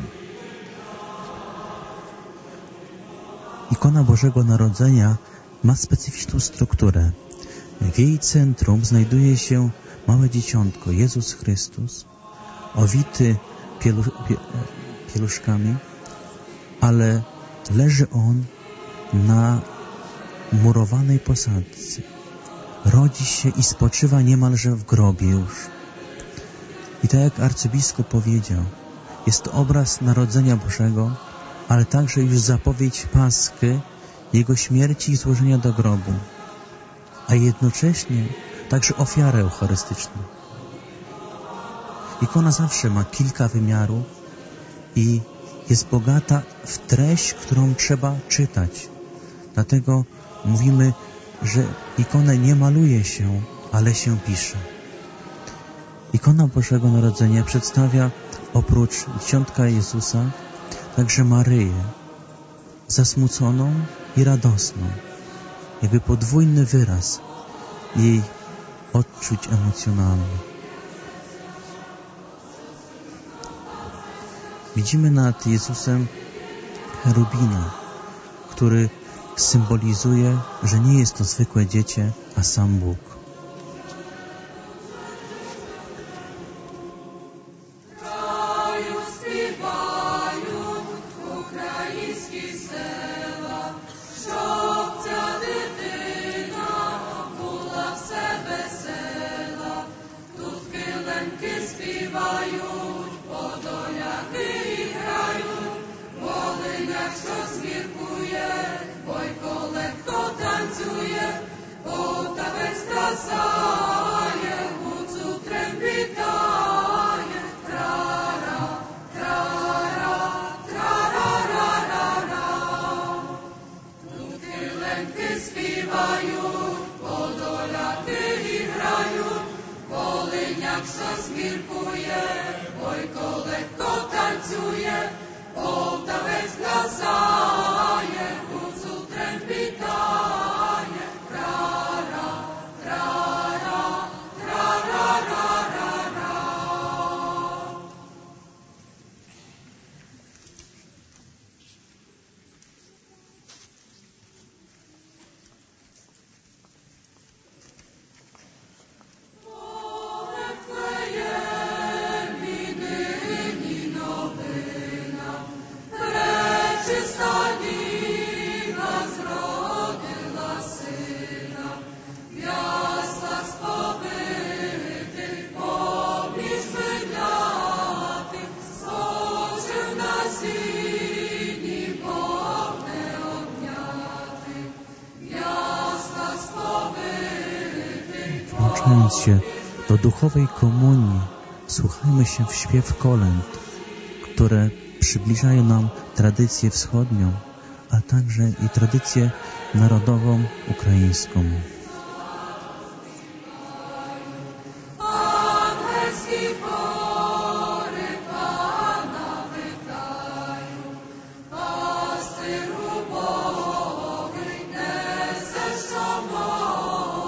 Speaker 2: Ikona Bożego Narodzenia ma specyficzną strukturę. W jej centrum znajduje się małe dzieciątko, Jezus Chrystus, owity pielu, pie, pieluszkami, ale leży On na murowanej posadzce. Rodzi się i spoczywa niemalże w grobie już. I tak jak arcybiskup powiedział, jest to obraz Narodzenia Bożego, ale także już zapowiedź Paschy, Jego śmierci i złożenia do grobu, a jednocześnie także ofiarę eucharystyczną. Ikona zawsze ma kilka wymiarów i jest bogata w treść, którą trzeba czytać. Dlatego mówimy, że ikonę nie maluje się, ale się pisze. Ikona Bożego Narodzenia przedstawia oprócz Dzieciątka Jezusa także Maryję, zasmuconą i radosną, jakby podwójny wyraz jej odczuć emocjonalnych. Widzimy nad Jezusem cherubina, który symbolizuje, że nie jest to zwykłe dziecię, a sam Bóg. Włączając się do duchowej komunii, słuchajmy się w śpiew kolęd, które przybliżają nam tradycję wschodnią, a także i tradycję narodową ukraińską.
Speaker 6: Pastyru Boży, nese, що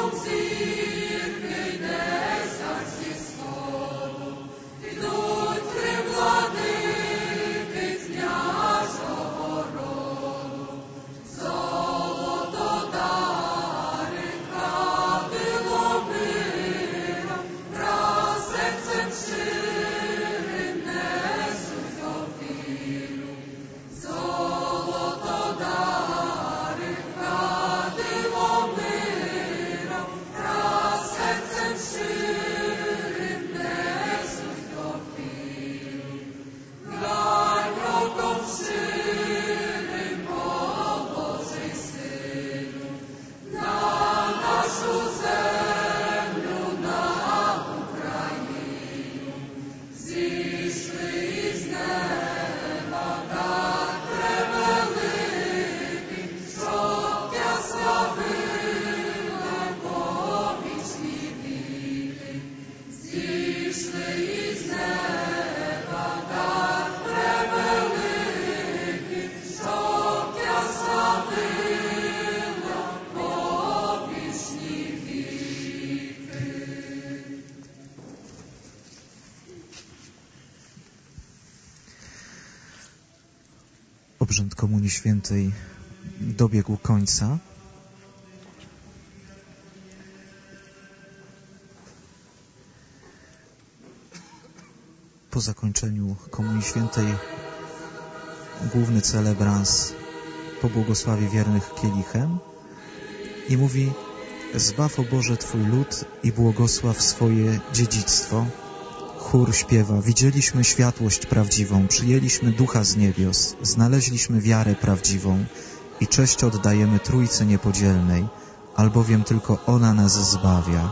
Speaker 1: Obrzęd Komunii Świętej dobiegł końca. Po zakończeniu Komunii Świętej główny celebrans pobłogosławi wiernych kielichem i mówi: zbaw, o Boże, Twój lud i błogosław swoje dziedzictwo. Chór śpiewa: widzieliśmy światłość prawdziwą, przyjęliśmy ducha z niebios, znaleźliśmy wiarę prawdziwą i cześć oddajemy Trójcy Niepodzielnej, albowiem tylko ona nas zbawia.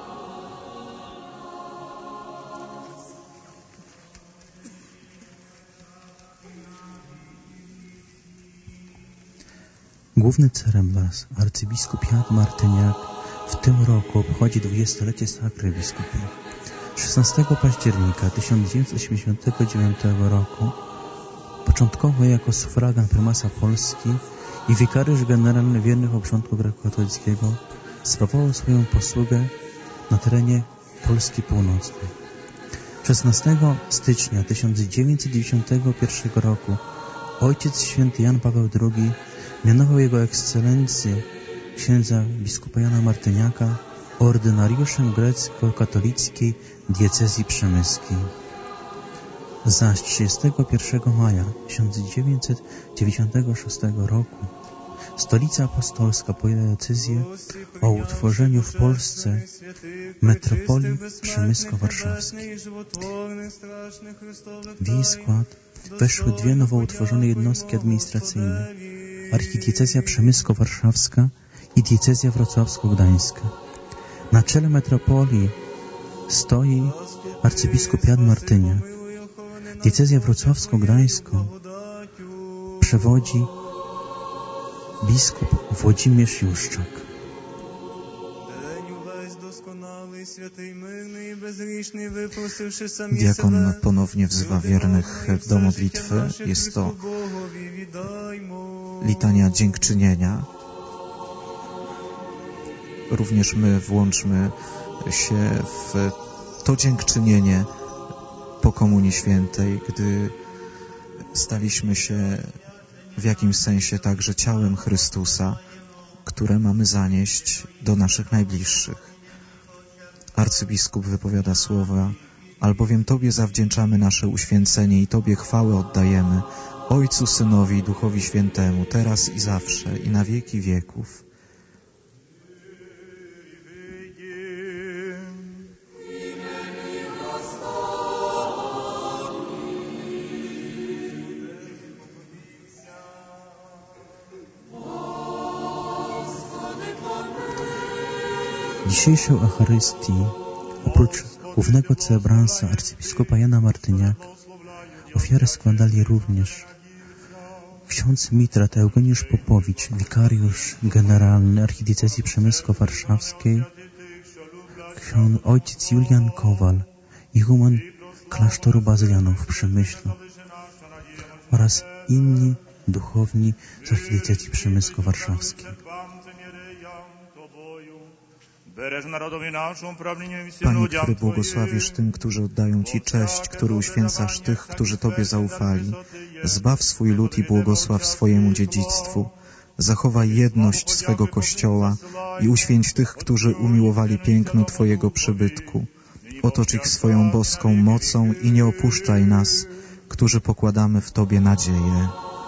Speaker 2: Główny celebrans, arcybiskup Jan Martyniak, w tym roku obchodzi dwudziestolecie Sacry Biskupi. szesnastego października tysiąc dziewięćset osiemdziesiątego dziewiątego roku, początkowo jako sufragan prymasa Polski i wikariusz generalny wiernych obrządku grekokatolickiego, sprawował swoją posługę na terenie Polski Północnej. szesnastego stycznia tysiąc dziewięćset dziewięćdziesiątego pierwszego roku Ojciec Święty Jan Paweł drugi mianował Jego Ekscelencję księdza biskupa Jana Martyniaka ordynariuszem grecko-katolickiej diecezji przemyskiej. Zaś trzydziestego pierwszego maja tysiąc dziewięćset dziewięćdziesiątego szóstego roku Stolica Apostolska podjęła decyzję o utworzeniu w Polsce metropolii przemysko-warszawskiej. W jej skład weszły dwie nowo utworzone jednostki administracyjne: archidiecezja przemysko-warszawska i diecezja wrocławsko-gdańska. Na czele metropolii stoi arcybiskup Jan Martyniak. Diecezję wrocławsko-gdańską przewodzi biskup Włodzimierz Juszczak.
Speaker 1: Diakon ponownie wzywa wiernych do modlitwy. Jest to litania dziękczynienia. Również my włączmy się w to dziękczynienie po Komunii Świętej, gdy staliśmy się w jakimś sensie także ciałem Chrystusa, które mamy zanieść do naszych najbliższych. Arcybiskup wypowiada słowa: albowiem Tobie zawdzięczamy nasze uświęcenie i Tobie chwałę oddajemy, Ojcu, Synowi i Duchowi Świętemu, teraz i zawsze, i na wieki wieków.
Speaker 2: Dzisiejszą Eucharystii, oprócz głównego celebransa arcybiskupa Jana Martyniaka, ofiarę składali również ksiądz mitrat Eugeniusz Popowicz, wikariusz generalny archidiecezji przemysko-warszawskiej, ksiądz ojciec Julian Kowal, iguman klasztoru bazylianów w Przemyślu oraz inni duchowni z archidiecezji przemysko-warszawskiej.
Speaker 1: Panie, który błogosławisz tym, którzy oddają Ci cześć, który uświęcasz tych, którzy Tobie zaufali. Zbaw swój lud i błogosław swojemu dziedzictwu. Zachowaj jedność swego Kościoła i uświęć tych, którzy umiłowali piękno Twojego przybytku. Otocz ich swoją boską mocą i nie opuszczaj nas, którzy pokładamy w Tobie nadzieję.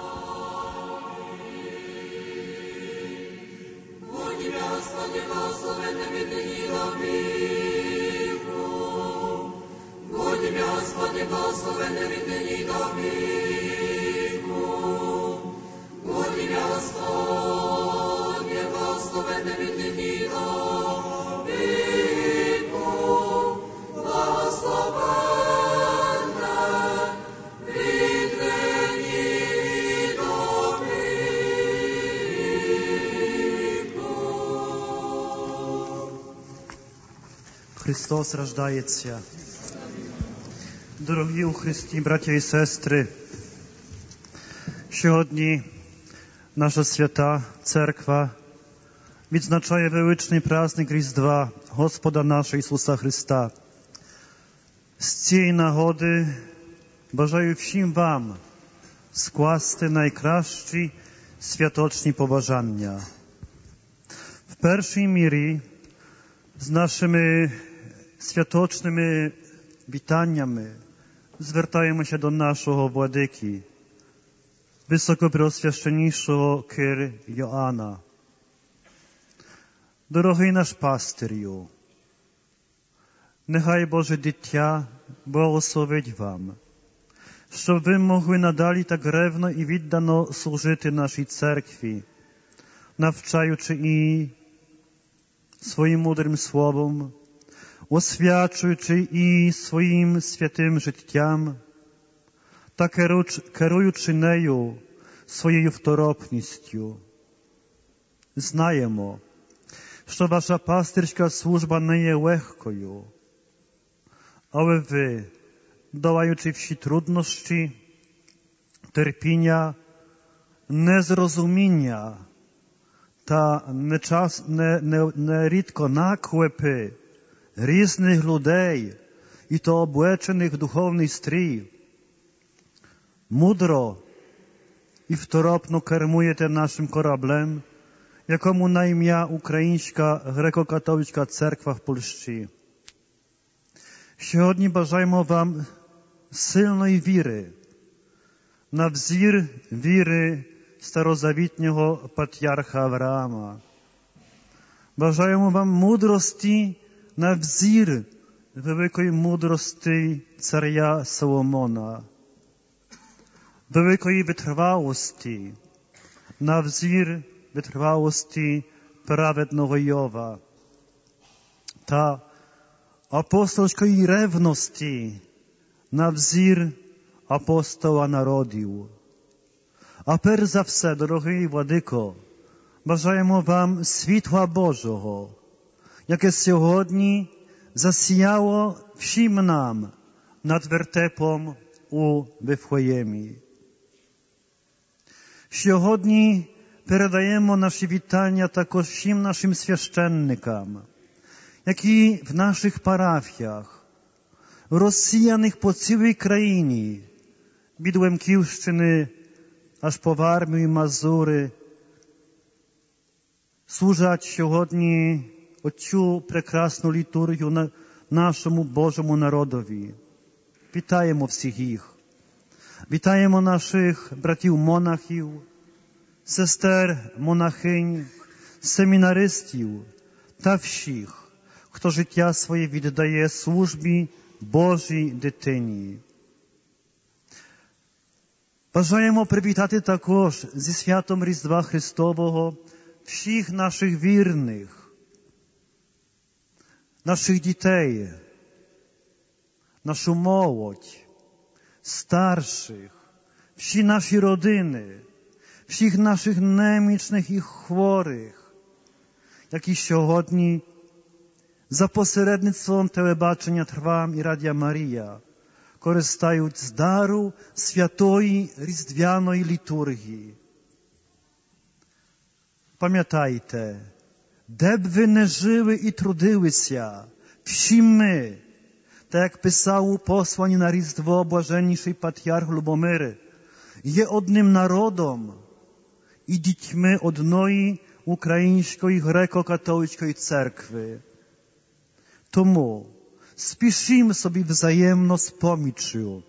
Speaker 10: Христос рождається. Дорогі у Христі, браття і сестри, сьогодні наша свята Церква відзначає величний праздник Різдва Господа нашого Ісуса Христа. З цієї нагоди бажаю всім вам скласти найкращі святочні побажання. В першій мірі з нашими святочними вітаннями звертаємося до нашого владики, високопреосвященнішого Кир Йоанна. Дорогий наш пастирю, нехай Боже дитя благословить вам, щоб ви могли надалі так ревно і віддано служити нашій церкві, навчаючи і своїм мудрим словом, освячуючи і своїм святим життям та керуючи нею своєю второпністю. Знаємо, що ваша пастирська служба не є легкою, але ви, долаючи всі труднощі, терпіння, незрозуміння та нечас, не, не, нерідко наклепи різних людей, і то облечених в духовний стрій, мудро і второпно кермуєте нашим кораблем, якому на ім'я Українська греко-католицька церква в Польщі. Сьогодні бажаємо вам сильної віри, на взір віри старозавітнього патріарха Авраама. Бажаємо вам мудрості на взір великої мудрості царя Соломона, великої витривалості на взір витривалості праведного Йова та апостольської ревності на взір апостола народів. А перш за все, дорогий владико, бажаємо вам світла Божого, яке сьогодні засіяло всім нам над вертепом у Вифлеємі. Сьогодні передаємо наші вітання також всім нашим священникам, які в наших парафіях, розсіяних по цілій країні, від Лемківщини аж по Вармію і Мазури, служать сьогодні оцю прекрасну літургію на нашому Божому народові. Вітаємо всіх їх. Вітаємо наших братів-монахів, сестер-монахинь, семінаристів та всіх, хто життя своє віддає службі Божій дитині. Бажаємо привітати також зі святом Різдва Христового всіх наших вірних, наших дітей, нашу молодь, старших, всі наші родини, всіх наших немічних і хворих, які сьогодні за посередництвом телебачення Трвам і Радіо Марія користають з дару святої різдвяної літургії. Пам'ятайте, де б ви не жили і трудилися, всі ми, так як писав у посланні на Різдво блаженніший патріарх Любомир, є одним народом і дітьми одної української греко-католицької церкви. Тому спішимо собі взаємно з поміччю.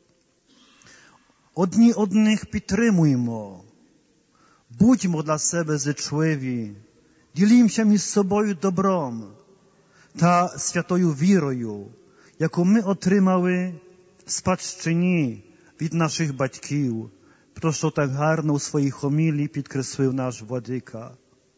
Speaker 10: Одні одних підтримуємо, будьмо для себе зичливі, ділімося між собою добром та святою вірою, яку ми отримали в спадщині від наших батьків, про що так гарно у своїй хомілії підкреслив наш Władzyka.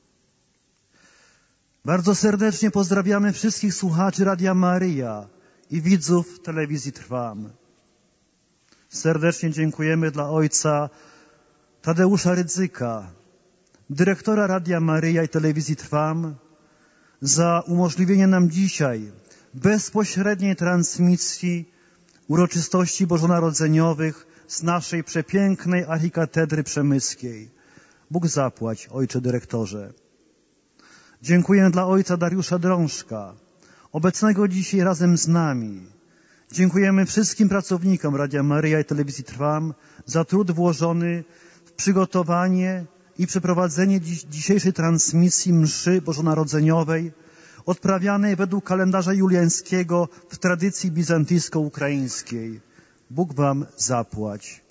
Speaker 10: Bardzo serdecznie pozdrawiamy wszystkich słuchaczy Radia Maryja i widzów telewizji Trwam. Serdecznie dziękujemy dla ojca Tadeusza Rydzyka, dyrektora Radia Maryja i telewizji Trwam, za umożliwienie nam dzisiaj bezpośredniej transmisji uroczystości bożonarodzeniowych z naszej przepięknej archikatedry przemyskiej. Bóg zapłać, ojcze dyrektorze. Dziękuję dla ojca Dariusza Drążka, obecnego dzisiaj razem z nami. Dziękujemy wszystkim pracownikom Radia Maryja i telewizji Trwam za trud włożony w przygotowanie i przeprowadzenie dziś, dzisiejszej transmisji mszy bożonarodzeniowej odprawianej według kalendarza juliańskiego w tradycji bizantyjsko-ukraińskiej. Bóg wam zapłać.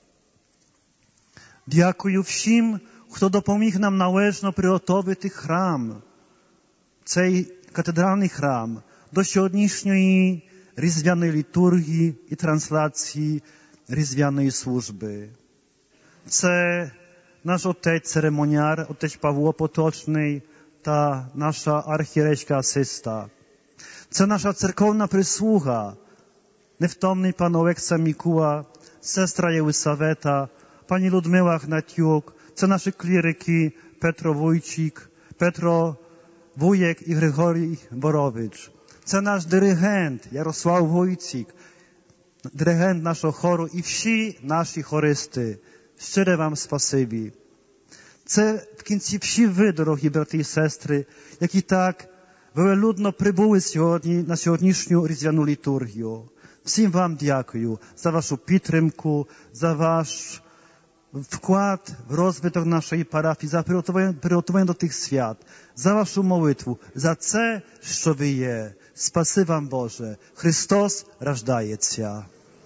Speaker 10: Дякую всім, хто допоміг нам належно приготовити храм, цей катедральний храм, до сьогоднішньої різдвяної літургії і трансляції різдвяної служби. Це наш отець церемоніар, отець Павло Поточний та наша архієрейська асиста. Це наша церковна прислуга, невтомний пан Олекса Мікула, сестра Єлисавета, pani Ludmila Gnatiuk, це наші клірики Петро Вуйчик, Петро Wujek i Григорій Борович. Це наш диригент Ярослав Войцік, диригент нашого хору і всі наші хористи. Щире вам спасибі. Це в кінці всі ви, дорогі брати і сестри, які так велелюдно прибули сьогодні на сьогоднішню різдвяну літургію. Всім вам дякую за вашу підтримку, за ваш wkład w rozwój naszej parafii, za przygotowanie do tych świat, za waszą modlitwę, za це, що ви є. Спаси вам, Боже. Христос рождається.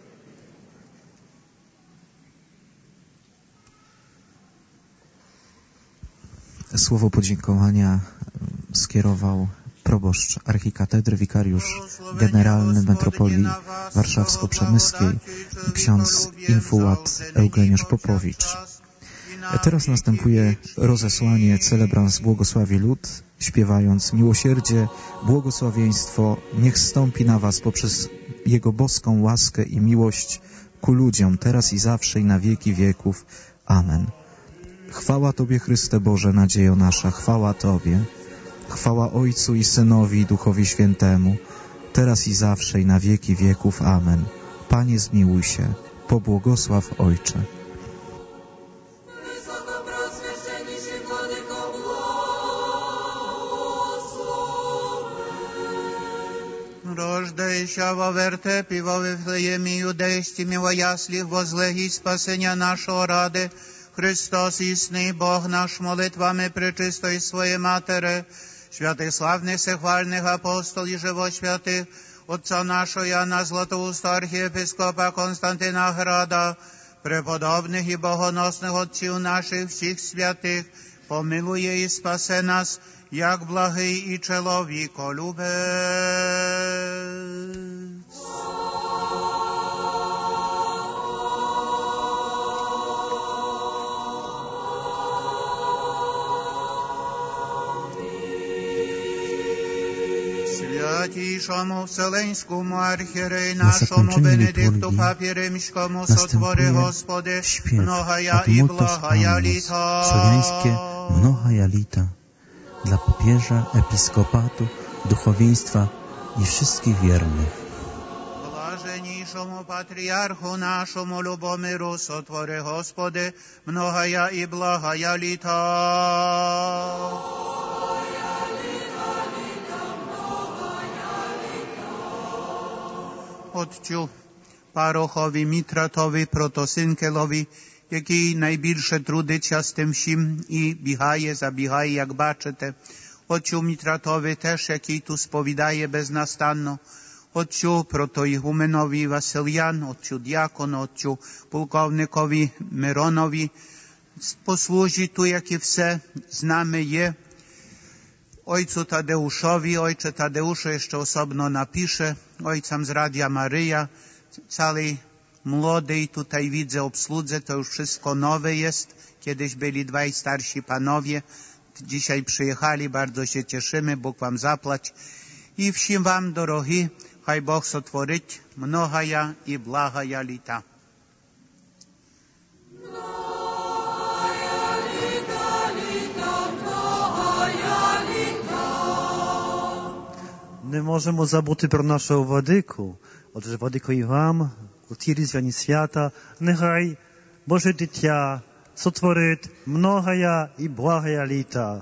Speaker 1: Słowo podziękowania skierował proboszcz archikatedry, wikariusz generalny metropolii warszawsko-przemyskiej, ksiądz infułat Eugeniusz Popowicz. Teraz następuje rozesłanie celebrans błogosławi lud, śpiewając miłosierdzie, błogosławieństwo niech stąpi na was poprzez Jego boską łaskę i miłość ku ludziom, teraz i zawsze i na wieki wieków. Amen. Chwała Tobie, Chryste Boże, nadziejo nasza, chwała Tobie. Chwała Ojcu i Synowi i Duchowi Świętemu, teraz i zawsze i na wieki wieków. Amen. Panie, zmiłuj się, pobłogosław Ojcze.
Speaker 3: Рождайся во вертепі, во Вифлеємі юдейські, милоясліх, возлегіть спасення нашого ради, Христос, існий Бог наш, молитвами пречистої своєї Матери, святих славних всехвальних апостолів, живосвятих, Отця нашого Яна Златоуста, архієпископа Константина Града, преподобних і богоносних отців наших всіх святих, помилує і спасе нас, як благий і чоловіколюбець. Святійшому Вселенському архієреї нашому Бенедикту Папі Римському сотвори, Господи, многая і благая літа.
Speaker 2: Słowiańskie mnohaja lita dla papieża, episkopatu, duchowieństwa i wszystkich wiernych.
Speaker 3: Блаженнішому патріарху нашому Любомиру сотвори, Господи, многая і благая літа. отцю Парохові, Мітратові, Протосинкелові, який найбільше трудиться з тим всім і бігає, забігає, як бачите. Отцю Мітратові теж, який тут сповідає безнастанно. Отцю протоігуменові Васильян, отцю дякону, отцю полковникові Миронові. Послужить tu, jak i все z nami je. Ojcu Tadeuszowi, ojcze Tadeuszu jeszcze osobno napiszę, ojcom z Radia Maryja, całej młodej tutaj widzę obsłudze, to już wszystko nowe jest. Kiedyś byli dwaj starsi panowie, dzisiaj przyjechali, bardzo się cieszymy, Bóg wam zaplać. I всім wam, dorogi, хай Бог сотворить многая и благая літа.
Speaker 10: Не можемо забути про нашого владику. Отже, владико і вам, у ті різдвяні свята, нехай Боже дитя сотворить многая і благая літа.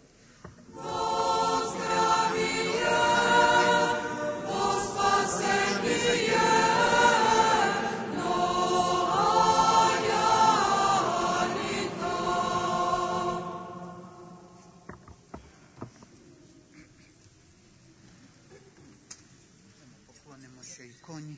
Speaker 3: Коні.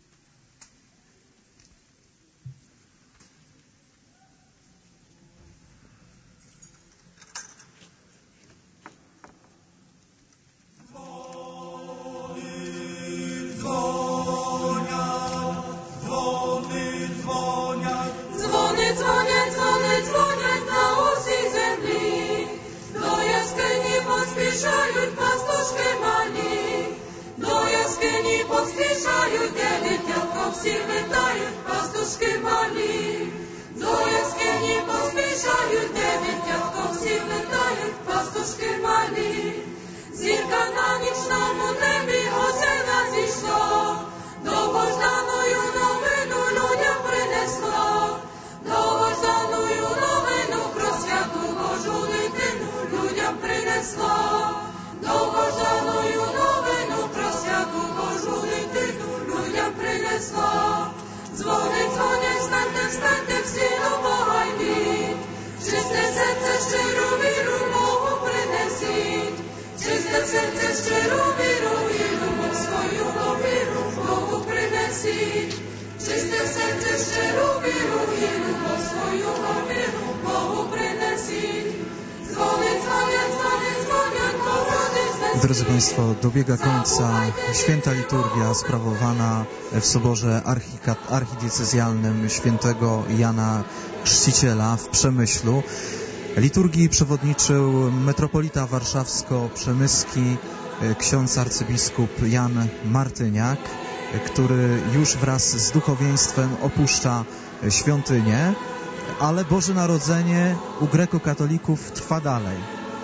Speaker 6: Dzwony, dzwonię, dzwony, dzwonię na усій землі, до яскині поспішають пастушки малі, до яскині поспішають, де дитятко всі вітають, пастушки малі, до яскині поспішають, де дитятко всі вітають, пастушки малі, зірка на нічному небі осена зійшла, довгожданою новину людям принесла, довгожданою новину про святу Божу дитину людям принесла, довгожданою новину про святу Божу дитину людям принесла. Дзвони, дзвони, встаньте, встаньте, всі до Бога йдіть, чисте серце, щиру віру Богу принесіть, чисте серце, щиру віру і любов свою довіру Богу принесіть, чисте серце, щиру віру і любов свою довіру Богу принесіть. Dzwony, dzwonię, dzwony, dzwonię, powrody.
Speaker 1: Drodzy Państwo, dobiega końca święta liturgia sprawowana w soborze archidiecezjalnym świętego Jana Chrzciciela w Przemyślu. Liturgii przewodniczył metropolita warszawsko-przemyski ksiądz arcybiskup Jan Martyniak, który już wraz z duchowieństwem opuszcza świątynię, ale Boże Narodzenie u grekokatolików trwa dalej.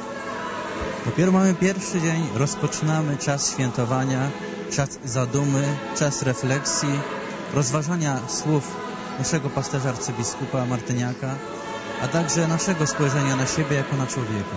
Speaker 2: Dopiero mamy pierwszy dzień, rozpoczynamy czas świętowania, czas zadumy, czas refleksji, rozważania słów naszego pasterza arcybiskupa Martyniaka, a także naszego spojrzenia na siebie jako na człowieka.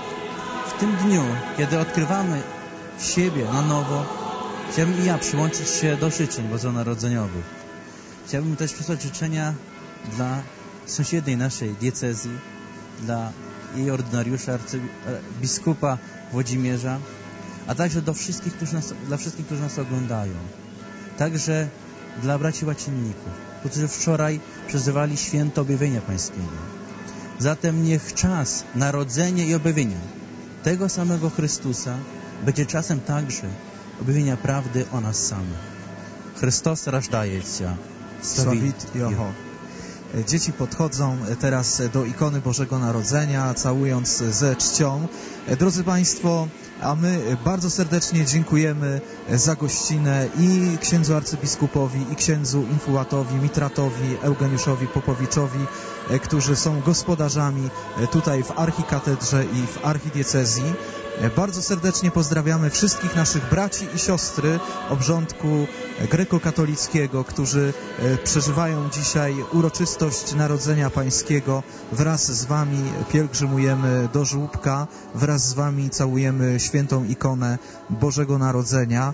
Speaker 2: W tym dniu, kiedy odkrywamy siebie na nowo, chciałbym i ja przyłączyć się do życzeń bożonarodzeniowych. Chciałbym też przysłać życzenia dla sąsiedniej naszej diecezji, dla jej ordynariusza, arcybiskupa Włodzimierza, a także do wszystkich, którzy nas, dla wszystkich, którzy nas oglądają. Także dla braci łacinników, którzy wczoraj przeżywali święto objawienia pańskiego. Zatem niech czas narodzenia i objawienia tego samego Chrystusa będzie czasem także objawienia prawdy o nas samych. Chrystus rождається.
Speaker 1: Sławit Joho. Dzieci podchodzą teraz do ikony Bożego Narodzenia, całując ze czcią. Drodzy Państwo, a my bardzo serdecznie dziękujemy za gościnę i księdzu arcybiskupowi, i księdzu infułatowi, mitratowi, Eugeniuszowi Popowiczowi, którzy są gospodarzami tutaj w archikatedrze i w archidiecezji. Bardzo serdecznie pozdrawiamy wszystkich naszych braci i siostry obrządku grekokatolickiego, którzy przeżywają dzisiaj uroczystość Narodzenia Pańskiego. Wraz z Wami pielgrzymujemy do żłóbka, wraz z Wami całujemy świętą ikonę Bożego Narodzenia.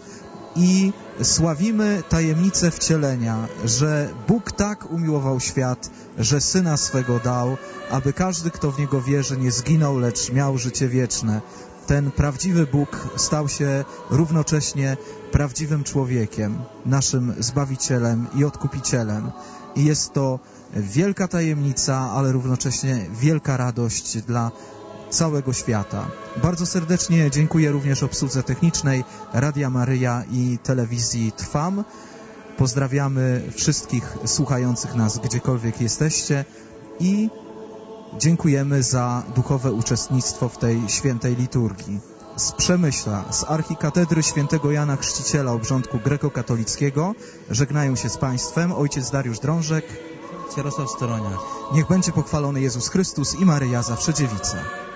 Speaker 1: i sławimy tajemnicę wcielenia, że Bóg tak umiłował świat, że Syna swego dał, aby każdy, kto w Niego wierzy, nie zginął, lecz miał życie wieczne. Ten prawdziwy Bóg stał się równocześnie prawdziwym człowiekiem, naszym Zbawicielem i Odkupicielem. I jest to wielka tajemnica, ale równocześnie wielka radość dla całego świata. Bardzo serdecznie dziękuję również obsłudze technicznej Radia Maryja i telewizji Trwam. Pozdrawiamy wszystkich słuchających nas, gdziekolwiek jesteście i dziękujemy za duchowe uczestnictwo w tej świętej liturgii. Z Przemyśla, z archikatedry świętego Jana Chrzciciela Obrządku Grekokatolickiego żegnają się z Państwem ojciec Dariusz Drążek,
Speaker 2: Jarosław Storonia.
Speaker 1: Niech będzie pochwalony Jezus Chrystus i Maryja Zawsze Dziewica.